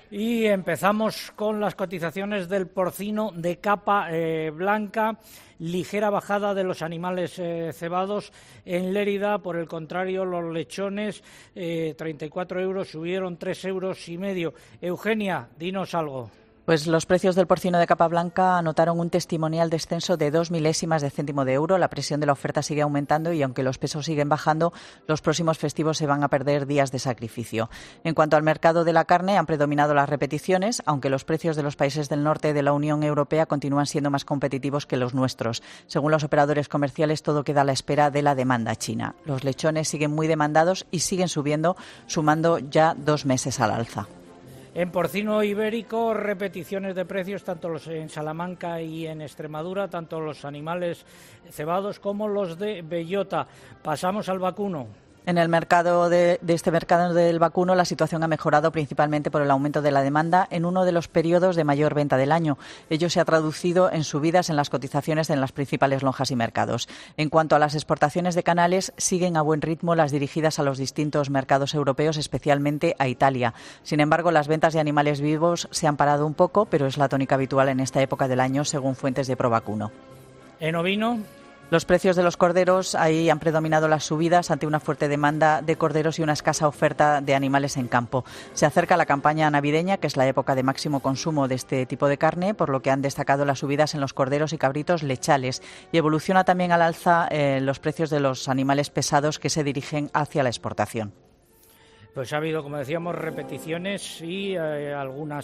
Y empezamos con las cotizaciones del porcino de capa blanca. Ligera bajada de los animales cebados en Lérida. Por el contrario, los lechones, 34 euros, subieron 3,5 euros. Eugenia, dinos algo. Pues los precios del porcino de capa blanca anotaron un testimonial descenso de 2 milésimas de céntimo de euro. La presión de la oferta sigue aumentando y aunque los pesos siguen bajando, los próximos festivos se van a perder días de sacrificio. En cuanto al mercado de la carne, han predominado las repeticiones, aunque los precios de los países del norte de la Unión Europea continúan siendo más competitivos que los nuestros. Según los operadores comerciales, todo queda a la espera de la demanda china. Los lechones siguen muy demandados y siguen subiendo, sumando ya 2 meses al alza. En porcino ibérico, repeticiones de precios, tanto los en Salamanca y en Extremadura, tanto los animales cebados como los de bellota. Pasamos al vacuno. En el mercado de este mercado del vacuno, la situación ha mejorado principalmente por el aumento de la demanda en uno de los periodos de mayor venta del año. Ello se ha traducido en subidas en las cotizaciones en las principales lonjas y mercados. En cuanto a las exportaciones de canales, siguen a buen ritmo las dirigidas a los distintos mercados europeos, especialmente a Italia. Sin embargo, las ventas de animales vivos se han parado un poco, pero es la tónica habitual en esta época del año, según fuentes de Provacuno. En ovino. Los precios de los corderos, ahí han predominado las subidas ante una fuerte demanda de corderos y una escasa oferta de animales en campo. Se acerca la campaña navideña, que es la época de máximo consumo de este tipo de carne, por lo que han destacado las subidas en los corderos y cabritos lechales. Y evoluciona también al alza los precios de los animales pesados que se dirigen hacia la exportación. Pues ha habido, como decíamos, repeticiones y algunas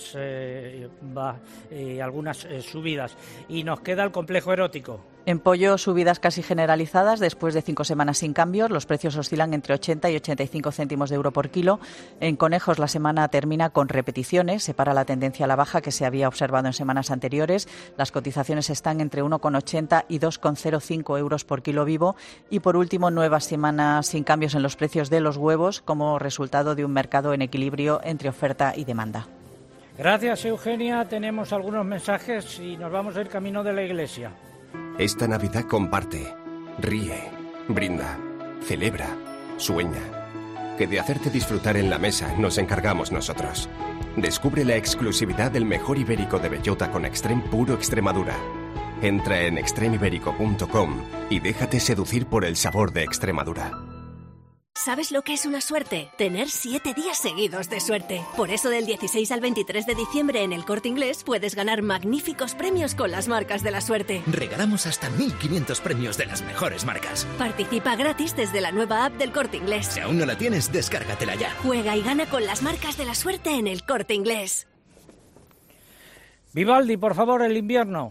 subidas. Y nos queda el complejo erótico. En pollo, subidas casi generalizadas. Después de 5 semanas sin cambios, los precios oscilan entre 80 y 85 céntimos de euro por kilo. En conejos, la semana termina con repeticiones. Se para la tendencia a la baja que se había observado en semanas anteriores. Las cotizaciones están entre 1,80 y 2,05 euros por kilo vivo. Y por último, nuevas semanas sin cambios en los precios de los huevos como resultado de un mercado en equilibrio entre oferta y demanda. Gracias, Eugenia. Tenemos algunos mensajes y nos vamos a ir camino de la iglesia. Esta Navidad comparte, ríe, brinda, celebra, sueña. Que de hacerte disfrutar en la mesa nos encargamos nosotros. Descubre la exclusividad del mejor ibérico de bellota con Extrem puro Extremadura. Entra en extremiberico.com y déjate seducir por el sabor de Extremadura. ¿Sabes lo que es una suerte? Tener 7 días seguidos de suerte. Por eso del 16 al 23 de diciembre en El Corte Inglés puedes ganar magníficos premios con las marcas de la suerte. Regalamos hasta 1.500 premios de las mejores marcas. Participa gratis desde la nueva app del Corte Inglés. Si aún no la tienes, descárgatela ya. Juega y gana con las marcas de la suerte en El Corte Inglés. Vivaldi, por favor, el invierno.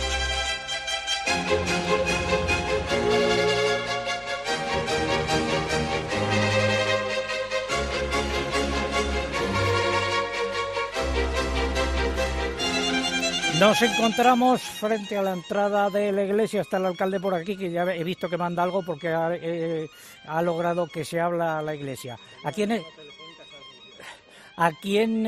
Nos encontramos frente a la entrada de la iglesia. Está el alcalde por aquí, que ya he visto que manda algo porque ha logrado que se habla la iglesia. ¿A quién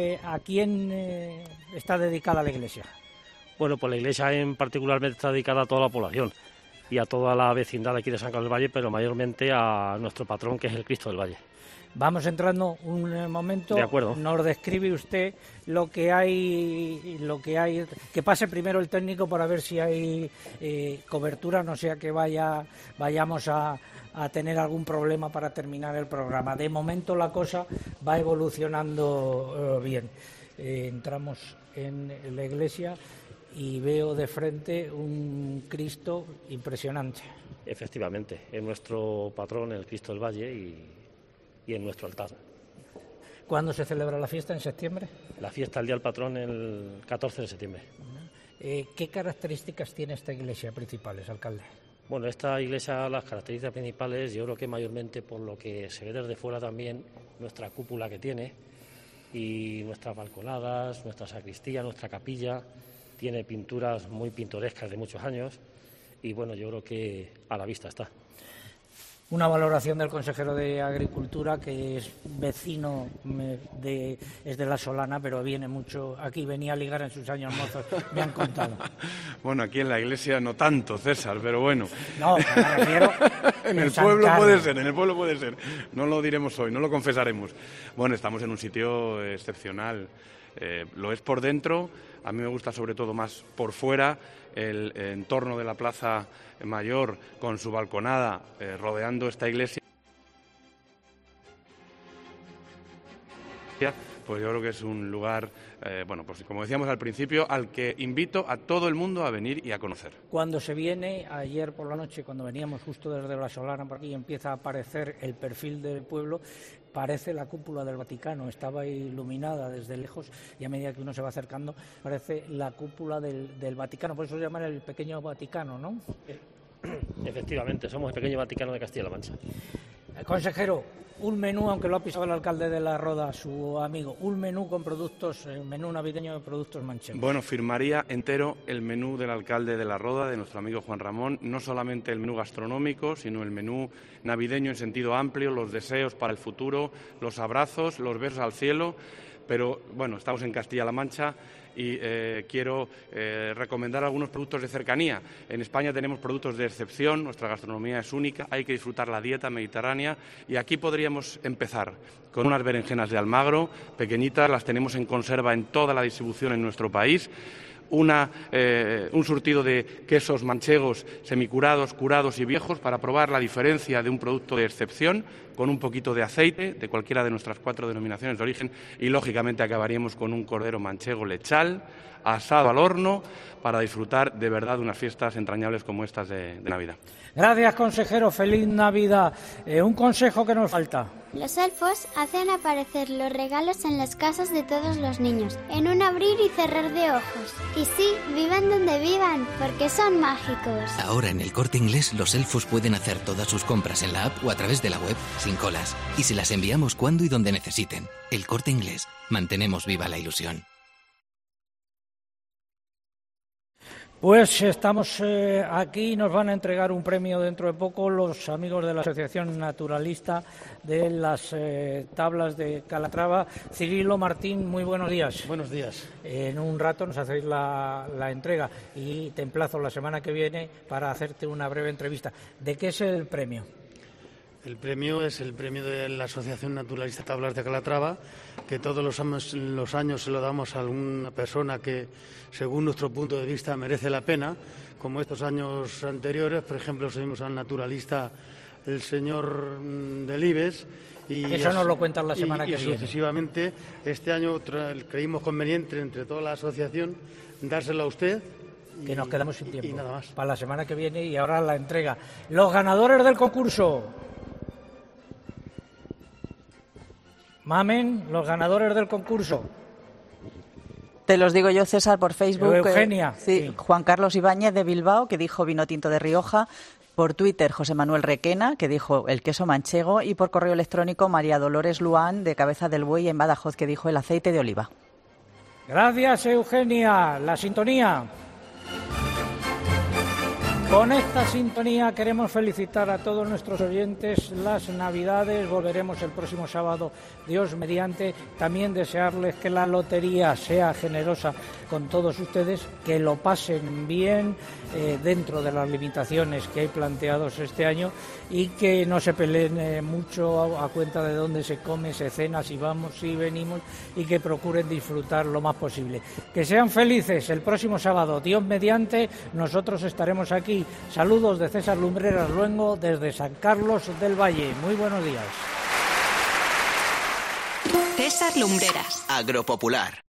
está dedicada la iglesia? Bueno, pues la iglesia en particularmente está dedicada a toda la población y a toda la vecindad de aquí de San Carlos del Valle, pero mayormente a nuestro patrón, que es el Cristo del Valle. Vamos entrando un momento. De acuerdo. Nos describe usted lo que hay. Que pase primero el técnico para ver si hay cobertura, no sea que vayamos a tener algún problema para terminar el programa. De momento la cosa va evolucionando bien. Entramos en la iglesia y veo de frente un Cristo impresionante. Efectivamente, es nuestro patrón, el Cristo del Valle, y en nuestro altar. ¿Cuándo se celebra la fiesta? ¿En septiembre? La fiesta, el Día del Patrón, el 14 de septiembre. ¿Qué características tiene esta iglesia principales, alcalde? Bueno, esta iglesia, las características principales, yo creo que mayormente por lo que se ve desde fuera también, nuestra cúpula que tiene, y nuestras balconadas, nuestra sacristía, nuestra capilla, tiene pinturas muy pintorescas de muchos años, y bueno, yo creo que a la vista está. Una valoración del consejero de Agricultura, que es vecino es de La Solana, pero viene mucho aquí, venía a ligar en sus años mozos, me han contado. Bueno, aquí en la iglesia no tanto, César, pero bueno. No, me refiero en el pueblo puede ser, en el pueblo puede ser. No lo diremos hoy, no lo confesaremos. Bueno, estamos en un sitio excepcional. Lo es por dentro, a mí me gusta sobre todo más por fuera, el entorno de la Plaza Mayor con su balconada rodeando esta iglesia. Pues yo creo que es un lugar, bueno, pues como decíamos al principio, al que invito a todo el mundo a venir y a conocer. Cuando se viene, ayer por la noche, cuando veníamos justo desde La Solana por aquí, empieza a aparecer el perfil del pueblo, parece la cúpula del Vaticano, estaba iluminada desde lejos y a medida que uno se va acercando parece la cúpula del Vaticano, por eso se llama el pequeño Vaticano, ¿no? Efectivamente, somos el pequeño Vaticano de Castilla-La Mancha. Consejero, un menú, aunque lo ha pisado el alcalde de La Roda, su amigo, un menú con productos, menú navideño de productos manchegos. Bueno, firmaría entero el menú del alcalde de La Roda, de nuestro amigo Juan Ramón, no solamente el menú gastronómico, sino el menú navideño en sentido amplio, los deseos para el futuro, los abrazos, los besos al cielo, pero bueno, estamos en Castilla-La Mancha y quiero recomendar algunos productos de cercanía. En España tenemos productos de excepción, nuestra gastronomía es única, hay que disfrutar la dieta mediterránea y aquí podríamos empezar con unas berenjenas de Almagro, pequeñitas, las tenemos en conserva en toda la distribución en nuestro país. Un surtido de quesos manchegos semicurados, curados y viejos para probar la diferencia de un producto de excepción con un poquito de aceite de cualquiera de nuestras 4 denominaciones de origen y lógicamente acabaríamos con un cordero manchego lechal asado al horno para disfrutar de verdad de unas fiestas entrañables como estas de Navidad. Gracias, consejero. Feliz Navidad. Un consejo que nos falta. Los elfos hacen aparecer los regalos en las casas de todos los niños, en un abrir y cerrar de ojos. Y sí, vivan donde vivan, porque son mágicos. Ahora en el Corte Inglés los elfos pueden hacer todas sus compras en la app o a través de la web, sin colas. Y se las enviamos cuando y donde necesiten. El Corte Inglés. Mantenemos viva la ilusión. Pues estamos aquí, nos van a entregar un premio dentro de poco los amigos de la Asociación Naturalista de las Tablas de Calatrava. Cirilo, Martín, muy buenos días. Buenos días. En un rato nos hacéis la entrega y te emplazo la semana que viene para hacerte una breve entrevista. ¿De qué es el premio? El premio es el premio de la Asociación Naturalista Tablas de Calatrava, que todos los años se lo damos a alguna persona que, según nuestro punto de vista, merece la pena, como estos años anteriores. Por ejemplo, seguimos al naturalista el señor Delibes. Y eso nos lo cuentan la semana que viene. Y sucesivamente, este año creímos conveniente, entre toda la asociación, dárselo a usted. Que nos quedamos sin tiempo. Y nada más. Para la semana que viene y ahora la entrega. Los ganadores del concurso. Mamen, los ganadores del concurso. Te los digo yo, César, por Facebook. Eugenia. Sí. Juan Carlos Ibáñez de Bilbao, que dijo vino tinto de Rioja. Por Twitter, José Manuel Requena, que dijo el queso manchego. Y por correo electrónico, María Dolores Luán, de Cabeza del Buey, en Badajoz, que dijo el aceite de oliva. Gracias, Eugenia. La sintonía. Con esta sintonía queremos felicitar a todos nuestros oyentes las Navidades. Volveremos el próximo sábado, Dios mediante. También desearles que la lotería sea generosa con todos ustedes, que lo pasen bien dentro de las limitaciones que hay planteados este año y que no se peleen mucho a cuenta de dónde se come, se cena, si vamos, si venimos, y que procuren disfrutar lo más posible. Que sean felices el próximo sábado, Dios mediante. Nosotros estaremos aquí. Saludos de César Lumbreras Luengo desde San Carlos del Valle. Muy buenos días. César Lumbreras. Agropopular.